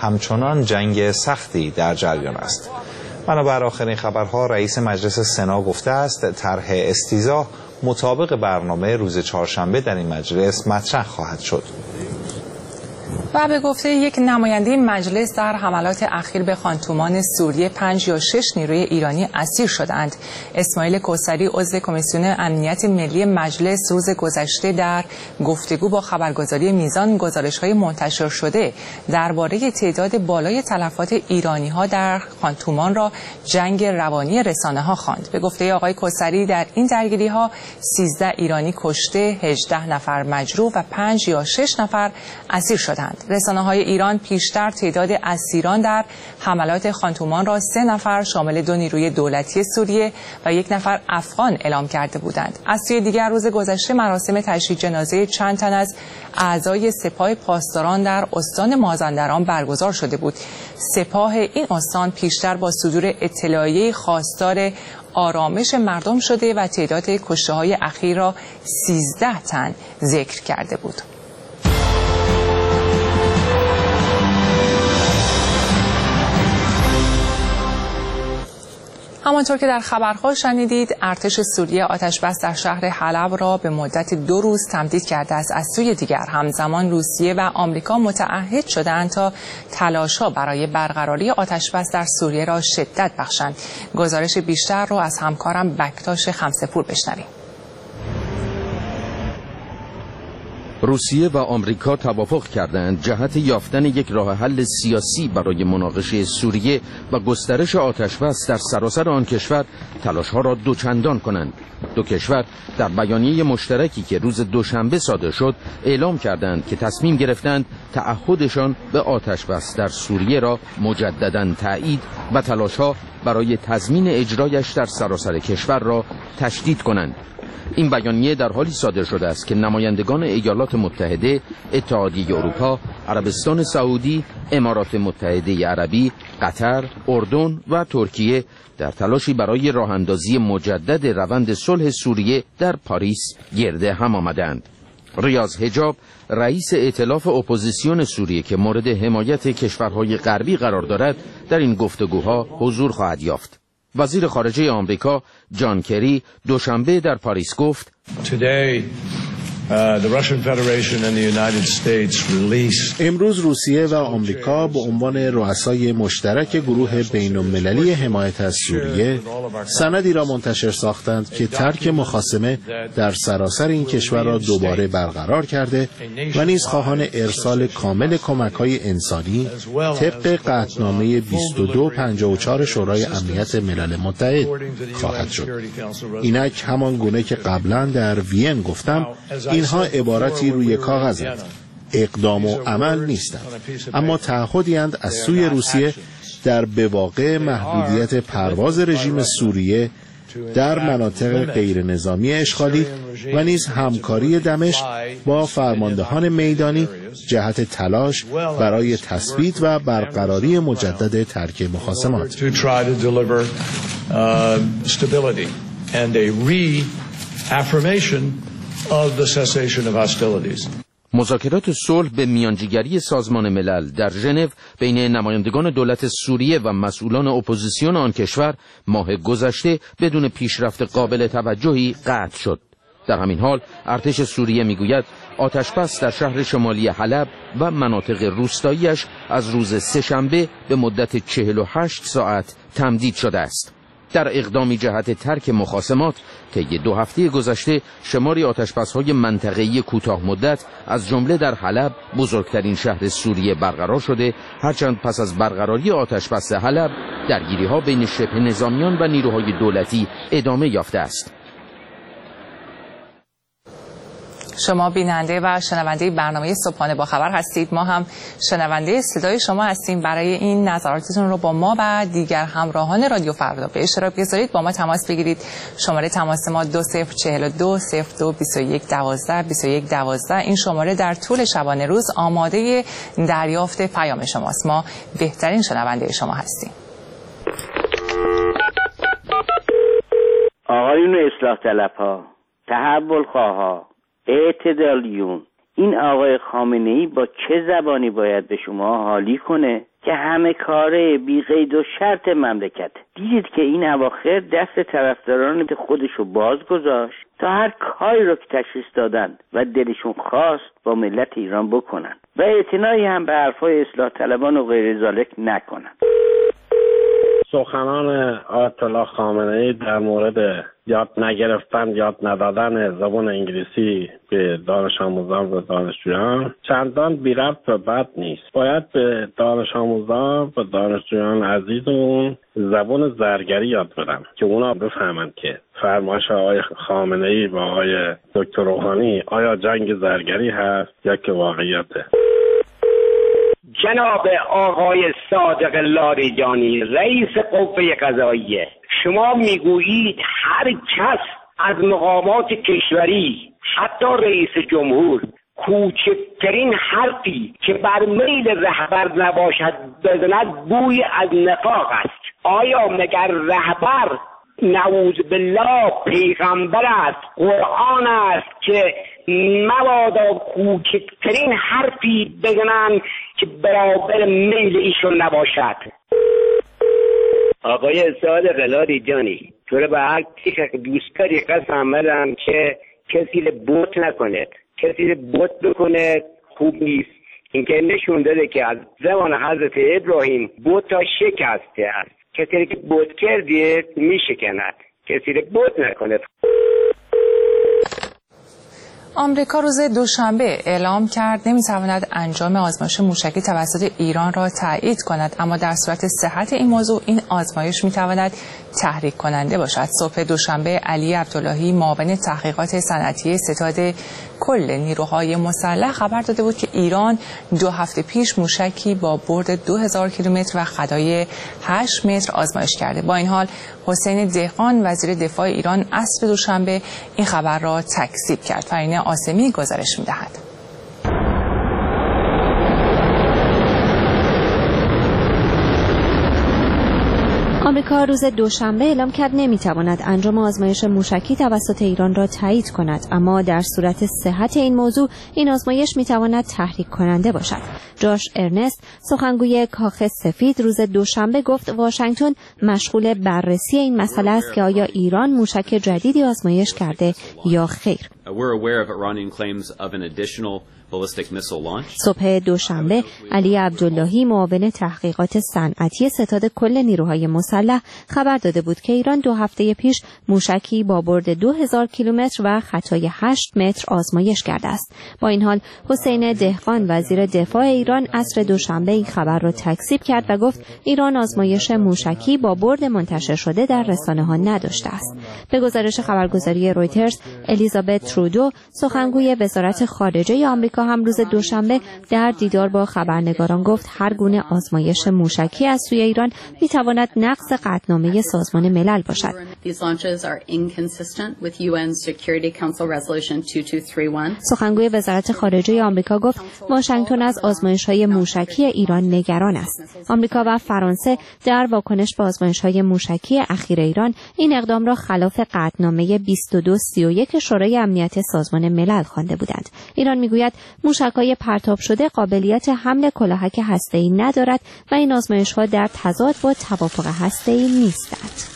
همچنان جنگ سختی در جریان است. بنابر آخرین خبرها رئیس مجلس سنا گفته است طرح استیضاح مطابق برنامه روز چهارشنبه در این مجلس مطرح خواهد شد. و به گفته یک نماینده مجلس در حملات اخیر به خانتومان سوریه 5 یا 6 نیروی ایرانی اسیر شدند. اسماعیل کوثری عضو کمیسیون امنیت ملی مجلس روز گذشته در گفتگو با خبرگزاری میزان گزارش‌های منتشر شده درباره تعداد بالای تلفات ایرانی‌ها در خانتومان را جنگ روانی رسانه‌ها خواند. به گفته آقای کوثری در این درگیری‌ها 13 ایرانی کشته، 18 نفر مجروح و 5 یا 6 نفر اسیر شدند. رسانه‌های ایران پیشتر تعداد اسیران در حملات خانتومان را 3 نفر شامل 2 نیروی دولتی سوریه و 1 نفر افغان اعلام کرده بودند. از سوی دیگر روز گذشته مراسم تشییع جنازه چند تن از اعضای سپاه پاسداران در استان مازندران برگزار شده بود. سپاه این استان پیشتر با صدور اطلاعیه خواستار آرامش مردم شده و تعداد کشته‌های اخیر را 13 تن ذکر کرده بود. همانطور که در خبرها شنیدید، ارتش سوریه آتش‌بس در شهر حلب را به مدت 2 روز تمدید کرده است. از سوی دیگر همزمان روسیه و آمریکا متعهد شدند تا تلاش‌ها برای برقراری آتش‌بس در سوریه را شدت بخشند. گزارش بیشتر رو از همکارم بکتاش خمسه‌پور بشنویم. روسیه و آمریکا توافق کردند جهت یافتن یک راه حل سیاسی برای مناقشه سوریه و گسترش آتش‌بس در سراسر آن کشور تلاش‌ها را دوچندان کنند. دو کشور در بیانیه مشترکی که روز دوشنبه صادر شد اعلام کردند که تصمیم گرفتند تعهدشان به آتش‌بس در سوریه را مجدداً تایید و تلاش‌ها برای تضمین اجرایش در سراسر کشور را تشدید کنند. این بیانیه در حالی صادر شده است که نمایندگان ایالات متحده، اتحادیه اروپا، عربستان سعودی، امارات متحده عربی، قطر، اردن و ترکیه در تلاشی برای راه اندازی مجدد روند صلح سوریه در پاریس گرد هم آمدند. ریاض حجاب رئیس ائتلاف اپوزیسیون سوریه که مورد حمایت کشورهای غربی قرار دارد در این گفتگوها حضور خواهد یافت. وزیر خارجه آمریکا جان کری دوشنبه در پاریس گفت امروز روسیه و آمریکا به عنوان رؤسای مشترک گروه بین‌المللی حمایت از سوریه سندی را منتشر ساختند که ترک مخاصمه در سراسر این کشور را دوباره برقرار کرده و نیز خواهان ارسال کامل کمک‌های انسانی طبق قطعنامه 2254 شورای امنیت ملل متحد خواهد شد. اینک همان گونه که قبلا در وین گفتم، اینها عبارتی روی کاغذند، اقدام و عمل نیستند، اما تعهدی اند از سوی روسیه در به واقع محدودیت پرواز رژیم سوریه در مناطق غیر نظامی اشغالی و نیز همکاری دمشق با فرماندهان میدانی جهت تلاش برای تثبیت و برقراری مجدد ترک مخاصمات. مذاکرات صلح به میانجیگری سازمان ملل در ژنو بین نمایندگان دولت سوریه و مسئولان اپوزیسیون آن کشور ماه گذشته بدون پیشرفت قابل توجهی قطع شد. در همین حال ارتش سوریه میگوید آتش‌بس در شهر شمالی حلب و مناطق روستاییش از روز سه‌شنبه به مدت 48 ساعت تمدید شده است. در اقدامی جهت ترک مخاصمات طی 2 هفته گذشته شماری آتش‌بس‌های منطقه‌ای کوتاه مدت از جمله در حلب بزرگترین شهر سوریه برقرار شده، هرچند پس از برقراری آتش‌بس حلب درگیری‌ها بین شبه نظامیان و نیروهای دولتی ادامه یافته است. شما بیننده و شنونده برنامه صبحانه با خبر هستید. ما هم شنونده صدای شما هستیم. برای این نظراتتون رو با ما و دیگر همراهان رادیو فردا به اشتراک بگذارید. با ما تماس بگیرید. شماره تماس ما 2042 02 21 12 21 12. این شماره در طول شبانه روز آماده دریافت پیام شماست. ما بهترین شنونده شما هستیم. آقایون اصلاح طلب‌ها، تحول خواها، اعتدالیون، این آقای خامنه‌ای با چه زبانی باید به شما حالی کنه؟ که همه کاره بی قید و شرط مملکت. دیدید که این اواخر دست طرفداران خودشو باز گذاشت تا هر کاری رو که تشخیص دادن و دلشون خواست با ملت ایران بکنن و اعتنایی هم به حرفای اصلاح طلبان و غیر ذالک نکنن. سخنان آیت الله خامنه‌ای در مورد یاد نگرفتن، یاد ندادن زبان انگلیسی به دانش آموزان و دانشجویان چندان بی ربط و بد نیست. باید به دانش آموزان و دانشجویان عزیزمون زبان زرگری یاد بدن که اونا بفهمند که فرمایش آقای خامنه‌ای و آقای دکتر روحانی آیا جنگ زرگری هست یا که واقعیته. جناب آقای صادق لاریجانی رئیس قوه قضاییه، شما میگویید هر کس از مقامات کشوری حتی رئیس جمهور کوچکترین حرفی که بر میل رهبر نباشد بزند بوی از نفاق است. آیا مگر رهبر نعوذ بالله پیغمبر است، قرآن است که مبادا کوچکترین حرفی بزنن که برابر میل ایشون نباشد؟ آقای صادق لاریجانی، تو رو به هر کی دوست داری قسم بدم که کسی رو بوت نکنه، کسی رو بوت بکنه خوب نیست. این که نشون داده که از زمان حضرت ابراهیم بوت تا شکسته است. کسی که بوت کردید میشکند، کسی رو بوت نکنه. آمریکا روز دوشنبه اعلام کرد نمیتواند انجام آزمایش موشکی توسط ایران را تایید کند، اما در صورت صحت این موضوع این آزمایش میتواند تحریک کننده باشد. صبح دوشنبه علی عبداللهی معاون تحقیقات صنعتی ستاد کل نیروهای مسلح خبر داده بود که ایران 2 هفته پیش موشکی با برد 2000 کیلومتر و خطای 8 متر آزمایش کرده. با این حال حسین دهقان وزیر دفاع ایران عصر دوشنبه این خبر را تکذیب کرد. فرینه آسمی گزارش می‌دهد. آمریکا روز دوشنبه اعلام کرد نمیتواند انجام آزمایش موشکی توسط ایران را تایید کند، اما در صورت صحت این موضوع این آزمایش میتواند تحریک کننده باشد. جاش ارنست سخنگوی کاخ سفید روز دوشنبه گفت واشنگتن مشغول بررسی این مسئله است که آیا ایران موشک جدیدی آزمایش کرده یا خیر. صبح دوشنبه علی عبداللهی معاون تحقیقات صنعتی ستاد کل نیروهای مسلح خبر داده بود که ایران 2 هفته پیش موشکی با برد 2000 کیلومتر و خطای 8 متر آزمایش کرده است. با این حال حسین دهقان وزیر دفاع ایران عصر دوشنبه این خبر را تکذیب کرد و گفت ایران آزمایش موشکی با برد منتشر شده در رسانه‌ها نداشته است. به گزارش خبرگزاری رویترز، الیزابت ترودو سخنگوی وزارت خارجه آمریکا هم روز دوشنبه در دیدار با خبرنگاران گفت هر گونه آزمایش موشکی از سوی ایران میتواند نقض قطعنامه سازمان ملل باشد. سخنگوی وزارت خارجه آمریکا گفت واشنگتن از آزمایش‌های موشکی ایران نگران است. آمریکا و فرانسه در واکنش به آزمایش‌های موشکی اخیر ایران این اقدام را خلاف قطعنامه 2231 شورای امنیت سازمان ملل خوانده بودند. ایران میگوید موشک‌های پرتاب شده قابلیت حمل کلاهک هسته‌ای ندارد و این آزمایش‌ها در تضاد با توافق هسته‌ای نیستند.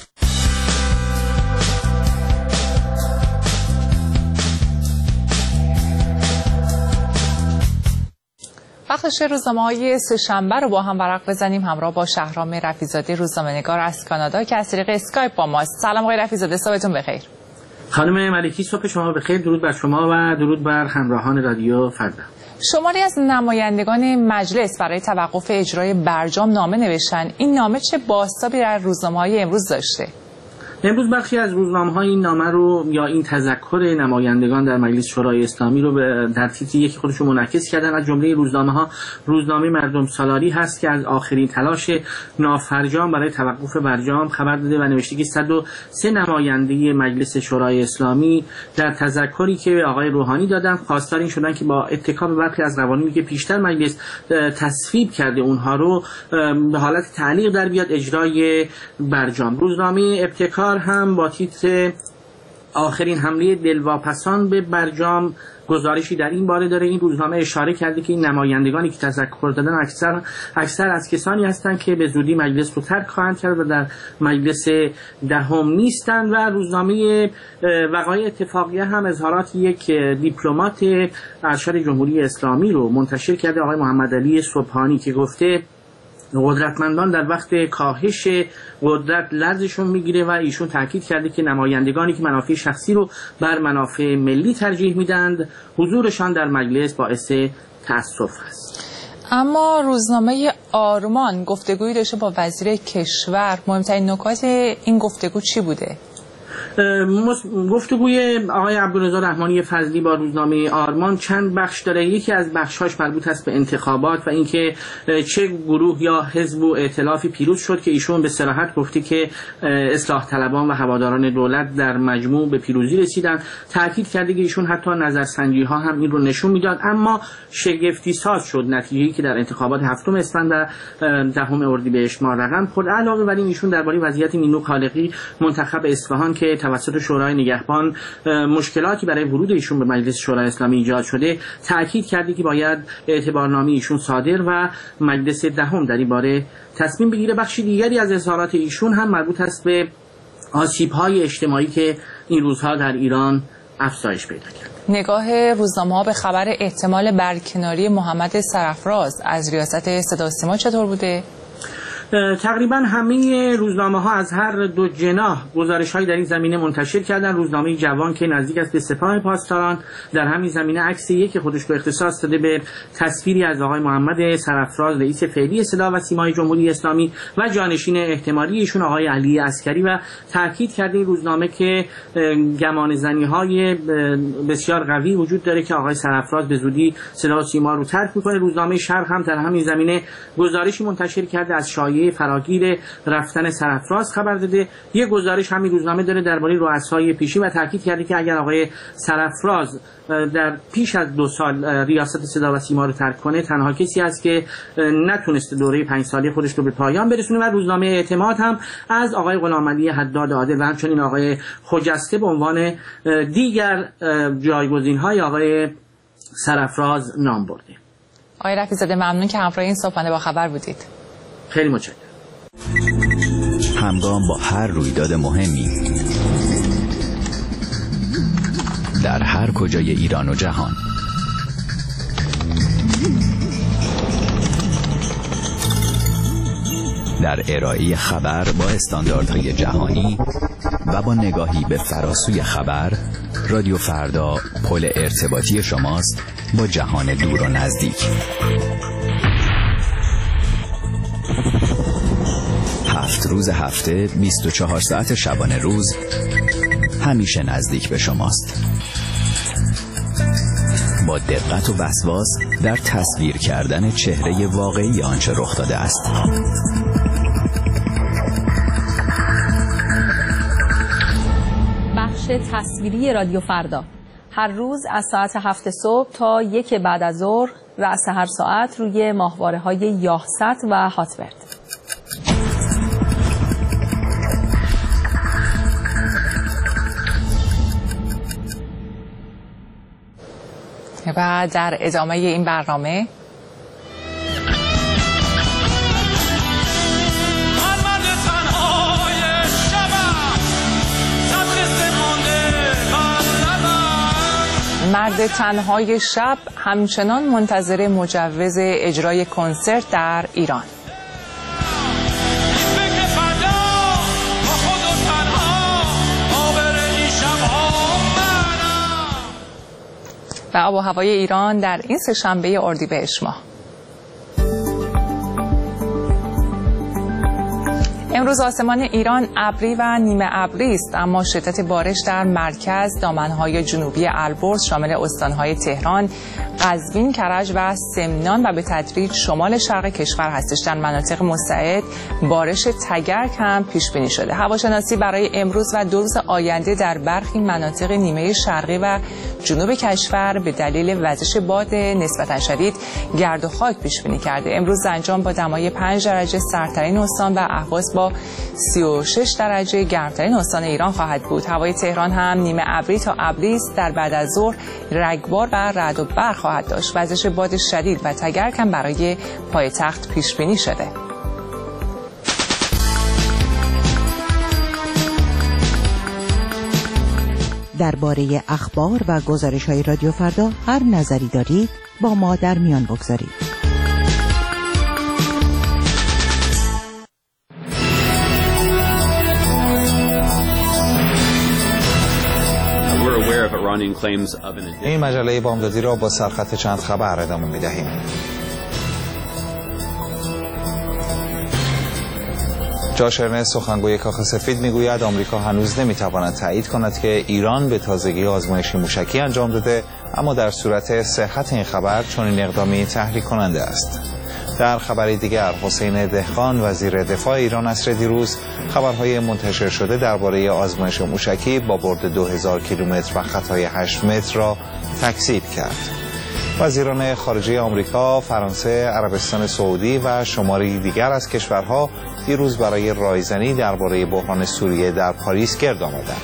وقتش روزنامه‌های سه‌شنبه رو با هم ورق بزنیم همراه با شهرام رفیع‌زاده روزنامه‌نگار از کانادا که از طریق اسکایپ با ماست. سلام آقای رفیع‌زاده، صبحتون بخیر. خانم ملکی صبح شما بخیر، درود بر شما و درود بر همراهان رادیو فردا. شماری از نمایندگان مجلس برای توقف اجرای برجام نامه نوشتن. این نامه چه بازتابی در روزنامه‌های امروز داشته؟ امروز بخشی از روزنامه‌ها این نامه رو یا این تذکر نمایندگان در مجلس شورای اسلامی رو در تیتر یکی خودشون منعکس کردن. از جمله روزنامه‌ها روزنامه مردم سالاری هست که از آخرین تلاش نافرجام برای توقف برجام خبر داده و نوشته که 103 نماینده مجلس شورای اسلامی در تذکری که آقای روحانی دادن خواستار این شدن که با اتکا به برخی از قوانینی که پیشتر مجلس تصویب کرده اونها رو به حالت تعلیق در بیاد اجرای برجام. روزنامه ابتکار هم با تیتر آخرین حمله دلواپسان به برجام گزارشی در این باره داره. این روزنامه اشاره کرده که این نمایندگانی که تذکر دادن اکثر از کسانی هستند که به زودی مجلس رو ترک خواهند کرد و در مجلس دهم نیستند. و روزنامه وقایع اتفاقیه هم اظهارات یک دیپلمات ارشد جمهوری اسلامی رو منتشر کرده، آقای محمد علی صبحانی، که گفته قدرتمندان در وقت کاهش قدرت لرزشون میگیره و ایشون تاکید کرده که نمایندگانی که منافع شخصی رو بر منافع ملی ترجیح میدند حضورشان در مجلس باعث تأسف است. اما روزنامه آرمان گفتگویی داشته با وزیر کشور. مهمترین نکات این گفتگو چی بوده؟ گفتگوی آقای عبدالرضا رحمانی فضلی با روزنامه آرمان چند بخش داره. یکی از بخش‌هاش مربوط است به انتخابات و اینکه چه گروه یا حزب و ائتلافی پیروز شد که ایشون به صراحت گفته که اصلاح طلبان و هواداران دولت در مجموع به پیروزی رسیدن. تاکید کرده که ایشون حتی نظرسنجی‌ها هم این رو نشون میداد، اما شگفتی ساز شد نتیجه‌ای که در انتخابات 7 اسفند و 10 اردیبهشت ماه رقم خورد. علاوه بر این ایشون درباره وضعیت مینو خالقی منتخب اصفهان که توسط شورای نگهبان مشکلاتی برای ورود ایشون به مجلس شورای اسلامی ایجاد شده تاکید کرده که باید اعتبارنامه ایشون صادر و مجلس دهم در این باره تصمیم بگیره. بخشی دیگری از اظهارات ایشون هم مربوط است به آسیب‌های اجتماعی که این روزها در ایران افزایش پیدا کرد. نگاه روزنامه‌ها به خبر احتمال برکناری محمد سرافراز از ریاست صدا و سیما چطور بوده؟ تقریبا همه روزنامه‌ها از هر دو جناح گزارش‌هایی در این زمینه منتشر کردن. روزنامه جوان که نزدیک است به سپاه پاسداران در همین زمینه عکسی که خودش رو اختصاص داده به تصویری از آقای محمد سرافراز رئیس فعلی صدا و سیمای جمهوری اسلامی و جانشین احتمالی ایشون آقای علی عسکری و تاکید کرده این روزنامه که گمانه‌زنی‌های بسیار قوی وجود داره که آقای سرافراز به زودی صدا و سیما رو ترک می‌کنه. روزنامه شرق هم در همین زمینه گزارشی منتشر کرده از فراگیر رفتن سرافراز خبر داده. یک گزارش همین روزنامه داره درباره رؤسای پیشین و تاکید کرده که اگر آقای سرافراز در پیش از 2 سال ریاست صدا و سیما رو ترک کنه تنها کسی است که نتونسته دوره 5 ساله خودش رو به پایان برسونه. و روزنامه اعتماد هم از آقای غلامعلی حداد عادل و همچنین آقای خجسته به عنوان دیگر جایگزین‌های آقای سرافراز نام برده. آقای رفیع‌زاده ممنون که همراه این صبحانه با خبر بودید. خیلی متشکرم. همگام با هر رویداد مهمی در هر کجای ایران و جهان، در ارائه خبر با استانداردهای جهانی و با نگاهی به فراسوی خبر، رادیو فردا پل ارتباطی شماست با جهان دور و نزدیک. 7 روز هفته 24 ساعت شبانه روز همیشه نزدیک به شماست، با دقت و وسواس در تصویر کردن چهره واقعی آنچه رخ داده است. بخش تصویری رادیو فردا هر روز از ساعت 7 صبح تا 1 بعد از ظهر رأس هر ساعت روی ماهواره‌های یاهست و هاتبرد. و در ادامه این برنامه مرد تنهای شب همچنان منتظر مجوز اجرای کنسرت در ایران. و آب و هوای ایران در این سه‌شنبه اردیبهشت ماه. امروز آسمان ایران ابری و نیمه ابری است، اما شدت بارش در مرکز، دامنهای جنوبی البرز شامل استانهای تهران، قزوین، کرج و سمنان و به تدریج شمال شرق کشور هستش. در مناطق مستعد بارش تگرگ هم پیش بینی شده. هواشناسی برای امروز و 2 روز آینده در برخی مناطق نیمه شرقی و جنوب کشور به دلیل وزش باد نسبتا شدید گرد و خاک پیش بینی کرده. امروز زنجان با دمای 5 درجه سردترین استان و اهواز با با 36 درجه گرمترین استان ایران خواهد بود. هوای تهران هم نیمه ابری تا ابری است. در بعد از ظهر رگبار و رعد و برق خواهد داشت. وزش باد شدید و تگرگ هم برای پایتخت پیش بینی شده. درباره اخبار و گزارش‌های رادیو فردا هر نظری دارید با ما در میان بگذارید. این مجله بامدادی را با سرخط چند خبر ادامه می‌دهیم. جاش ارنست سخنگوی کاخ سفید میگوید آمریکا هنوز نمیتواند تایید کند که ایران به تازگی آزمایش موشکی انجام داده، اما در صورت صحت این خبر چنین اقدامی تحریک کننده است. در خبری دیگر حسین دهقان وزیر دفاع ایران عصر دیروز خبرهای منتشر شده درباره آزمایش موشکی با برد 2000 کیلومتر و خطای 8 متر را تکذیب کرد. وزیران خارجه آمریکا، فرانسه، عربستان سعودی و شماری دیگر از کشورها دیروز برای رایزنی درباره بحران سوریه در پاریس گرد آمدند.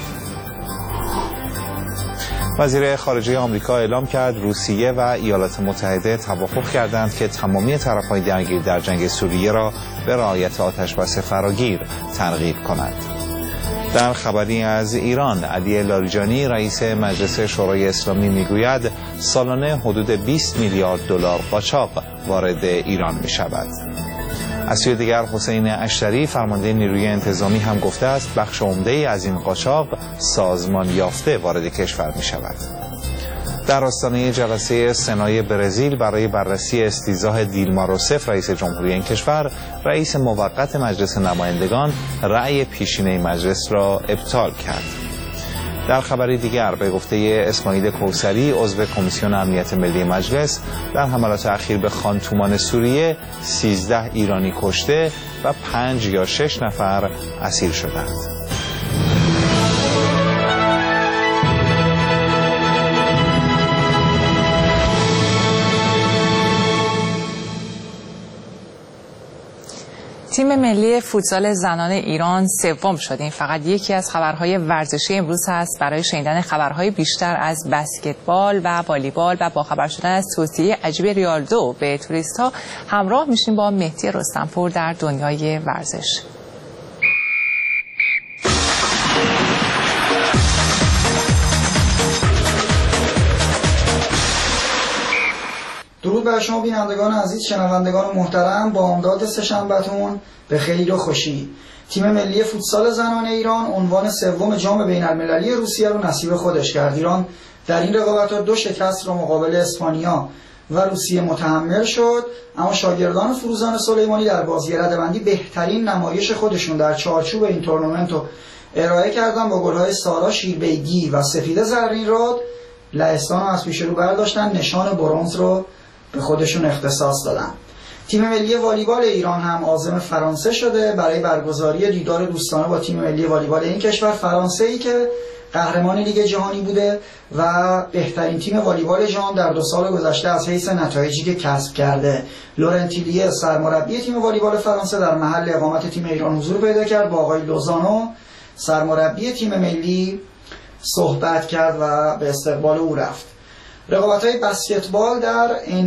وزیر خارجه آمریکا اعلام کرد روسیه و ایالات متحده توافق کردند که تمامی طرف‌های درگیر در جنگ سوریه را به رعایت آتش‌بس فراگیر ترغیب کنند. در خبری از ایران، علی لاریجانی رئیس مجلس شورای اسلامی میگوید سالانه حدود 20 میلیارد دلار قاچاق وارد ایران می شود. از سوی دیگر حسین اشتری فرمانده نیروی انتظامی هم گفته است بخش عمده‌ای از این قاچاق سازمان یافته وارد کشور می شود. در آستانه جلسه سنای برزیل برای بررسی استیضاح دیلما روسف رئیس جمهوری این کشور، رئیس موقت مجلس نمایندگان رأی پیشینه مجلس را ابطال کرد. در خبری دیگر به گفته اسماعیل کوثری عضو کمیسیون امنیت ملی مجلس، در حملات اخیر به خان تومان سوریه 13 ایرانی کشته و 5 یا 6 نفر اسیر شدند. تیم ملی فوتسال زنان ایران سوم شد. این فقط یکی از خبرهای ورزشی امروز هست. برای شنیدن خبرهای بیشتر از بسکتبال و والیبال و با خبر شدن از توصیه عجیب ریالدو به توریست‌ها همراه میشیم با مهدی رستمپور در دنیای ورزش. درود بر شما بینندگان عزیز، شنوندگان محترم. با امداد سه‌شنبه‌تون به خیر و خوشی. تیم ملی فوتسال زنان ایران عنوان سوم جام بین‌المللی روسیه رو نصیب خودش کرد. ایران در این رقابت‌ها 2 شکست را مقابل اسپانیا و روسیه متحمل شد، اما شاگردان فروزان سلیمانی در بازی رده‌بندی بهترین نمایش خودشون در چارچوب این تورنمنت رو ارائه کردن. با گل‌های سارا شیربیگی و سفیده زرین‌راد لهستان رو از پیش رو برداشتن، نشان برنز رو به خودشون اختصاص دادن. تیم ملی والیبال ایران هم عازم فرانسه شده برای برگزاری دیدار دوستانه با تیم ملی والیبال این کشور. فرانسه‌ای که قهرمان لیگ جهانی بوده و بهترین تیم والیبال جهان در 2 سال گذشته از حیث نتایجی که کسب کرده. لورنتیلیه سرمربی تیم والیبال فرانسه در محل اقامت تیم ایران حضور پیدا کرد، با آقای لوزانو سرمربی تیم ملی صحبت کرد و به استقبال او رفت. رقابت‌های بسکتبال در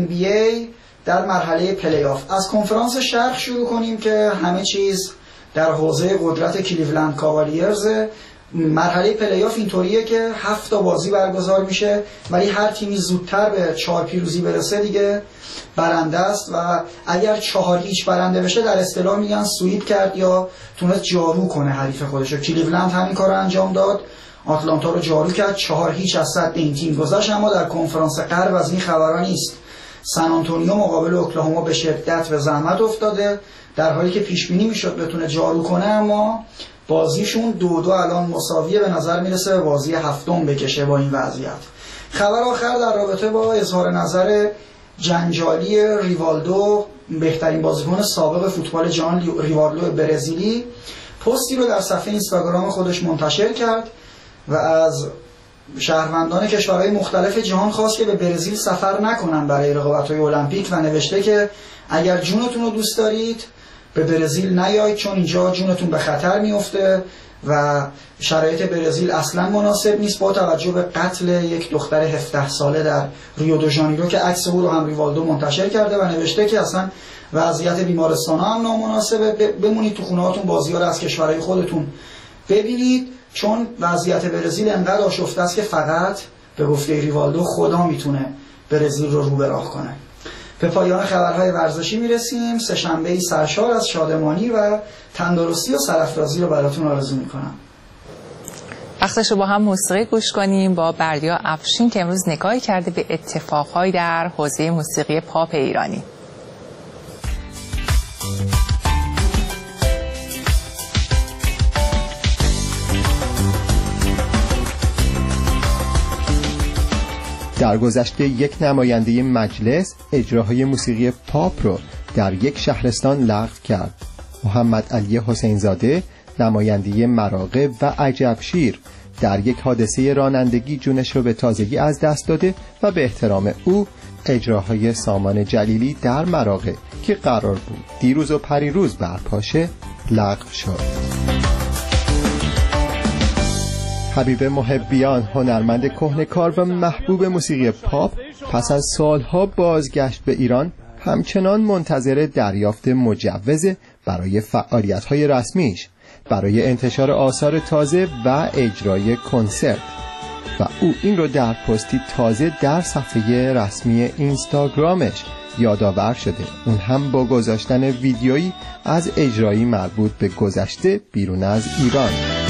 NBA در مرحله پلی آف. از کنفرانس شرق شروع کنیم که همه چیز در حوزه قدرت کلیولند کاوالیرز. مرحله پلی آف اینطوریه که 7 تا بازی برگزار میشه، ولی هر تیمی زودتر به 4 پیروزی برسه دیگه برنده است و اگر 4-0 برنده بشه در اصطلاح میگن سویپ کرد یا تونست جارو کنه حریف خودشو. کلیولند همین کارو انجام داد، آتلانتا رو جارو کرد، 4-0 از صد این تیم گذشت. اما در کنفرانس غرب از این خبرها نیست. سن آنتونیو مقابل اوکلاهوما به شدت به زحمت افتاده، در حالی که پیش بینی میشد بتونه جارو کنه، اما بازیشون 2-2 الان مساویه. به نظر میرسه به بازی هفتم بکشه با این وضعیت. خبر آخر در رابطه با اظهار نظر جنجالی ریوالدو، بهترین بازیکن سابق فوتبال جهان ریوالدو برزیلی، پستی رو در صفحه اینستاگرام خودش منتشر کرد و از شهروندان کشورهای مختلف جهان خواست که به برزیل سفر نکنن برای رقابت‌های المپیک و نوشته که اگر جونتون رو دوست دارید به برزیل نیایید چون اینجا جونتون به خطر میفته و شرایط برزیل اصلا مناسب نیست، با توجه به قتل یک دختر 17 ساله در ریو دو ژانیرو که عکس او رو هم ریوالدو منتشر کرده و نوشته که اصلا وضعیت بیمارستان هم نامناسبه، بمونید تو خونه هاتون، بازی‌ها رو از کشورهای خودتون ببینید، چون وضعیت برزیل انقدر آشفته است که فقط به گفته ریوالدو خدا میتونه برزیل رو به راه کنه. به پایان خبرهای ورزشی میرسیم. سه‌شنبه‌ای سرشار از شادمانی و تندرستی و سرافرازی رو براتون آرزو میکنم. وقتش رو با هم موسیقی گوش کنیم با بردیا افشین که امروز نگاهی کرده به اتفاقهایی در حوزه موسیقی پاپ ایرانی. در گذشته یک نماینده مجلس اجراهای موسیقی پاپ رو در یک شهرستان لغو کرد. محمد علی حسین زاده نماینده مراغه و عجبشیر در یک حادثه رانندگی جونش رو به تازگی از دست داده و به احترام او اجراهای سامان جلیلی در مراغه که قرار بود دیروز و پریروز برپاشه لغو شد. حبیب محبیان هنرمند کهنه‌کار و محبوب موسیقی پاپ پس از سالها بازگشت به ایران همچنان منتظر دریافت مجوز برای فعالیت‌های رسمیش برای انتشار آثار تازه و اجرای کنسرت و او این رو در پستی تازه در صفحه رسمی اینستاگرامش یادآور شده، اون هم با گذاشتن ویدیویی از اجرایی مربوط به گذشته بیرون از ایران.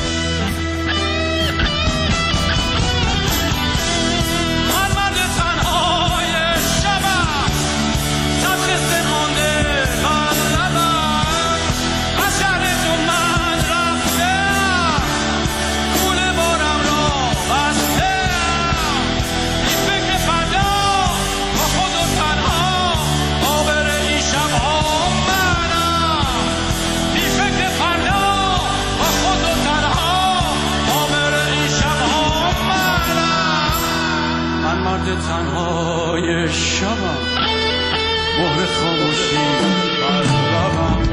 تنهای شبم مهر خاموشی از لبم.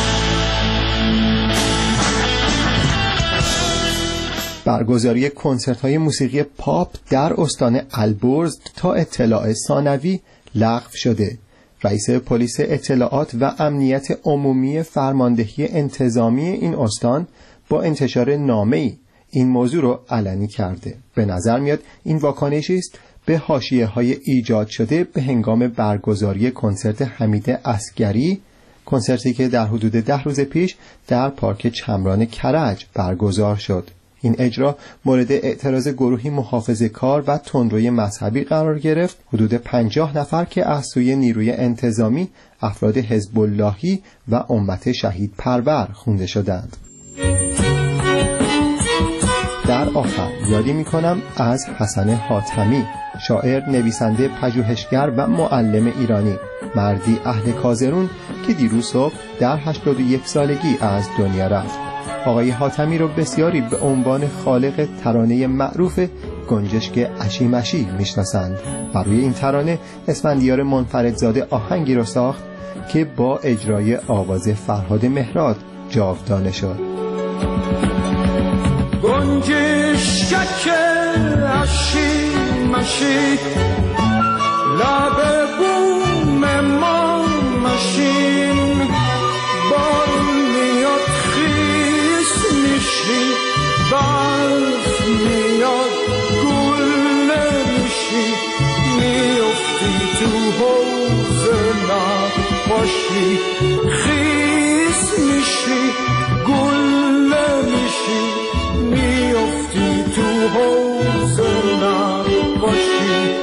برگزاری کنسرت‌های موسیقی پاپ در استان البرز تا اطلاع ثانوی لغو شده. رئیس پلیس اطلاعات و امنیت عمومی فرماندهی انتظامی این استان با انتشار نامه‌ای این موضوع رو علنی کرده. به نظر میاد این واکنشی است به حاشیه‌های ایجاد شده به هنگام برگزاری کنسرت حمید عسگری، کنسرتی که در حدود 10 روز پیش در پارک چمران کرج برگزار شد. این اجرا مورد اعتراض گروهی محافظه‌کار و تندروی مذهبی قرار گرفت. حدود 50 نفر که از سوی نیروی انتظامی افراد حزب اللهی و امت شهید پرور خوانده شدند. در آخر یادی می‌کنم از حسن حاتمی، شاعر، نویسنده، پژوهشگر و معلم ایرانی، مردی اهل کازرون که دیروز صبح در 81 سالگی از دنیا رفت. آقای حاتمی رو بسیاری به عنوان خالق ترانه معروف گنجشک اشیمشی میشناسند. برای این ترانه اسفندیار منفردزاده آهنگی رو ساخت که با اجرای آواز فرهاد مهراد جاودانه شد. گنجشک اشیمشی لب بوم ما مشین، بارون میاد خیس میشی، برف میاد گل نمیشی، میافتی تو حوض نقاشی، خیس میشی گل نمیشی، میافتی تو حوض نقاشی.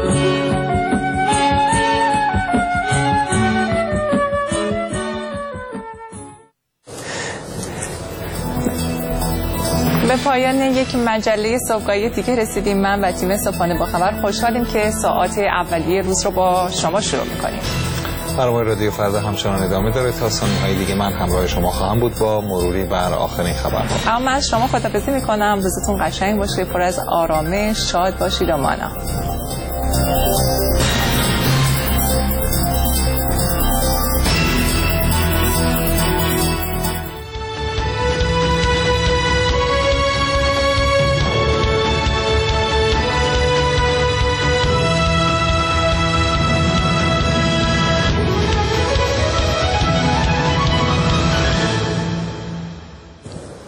به پایان یک مجله صبحگاهی دیگه رسیدیم. من و تیم صبحانه با خبر خوشحالیم که ساعات اولیه روز رو با شما شروع می‌کنیم. برنامه رادیو فردا همچنان ادامه داره. تا ثانیه‌های دیگه من همراه شما خواهم بود با مروری بر آخرین خبرها. اما من شما خداحافظی می‌کنم. روزتون قشنگ باشه، پر از آرامش، شاد باشید و مانا.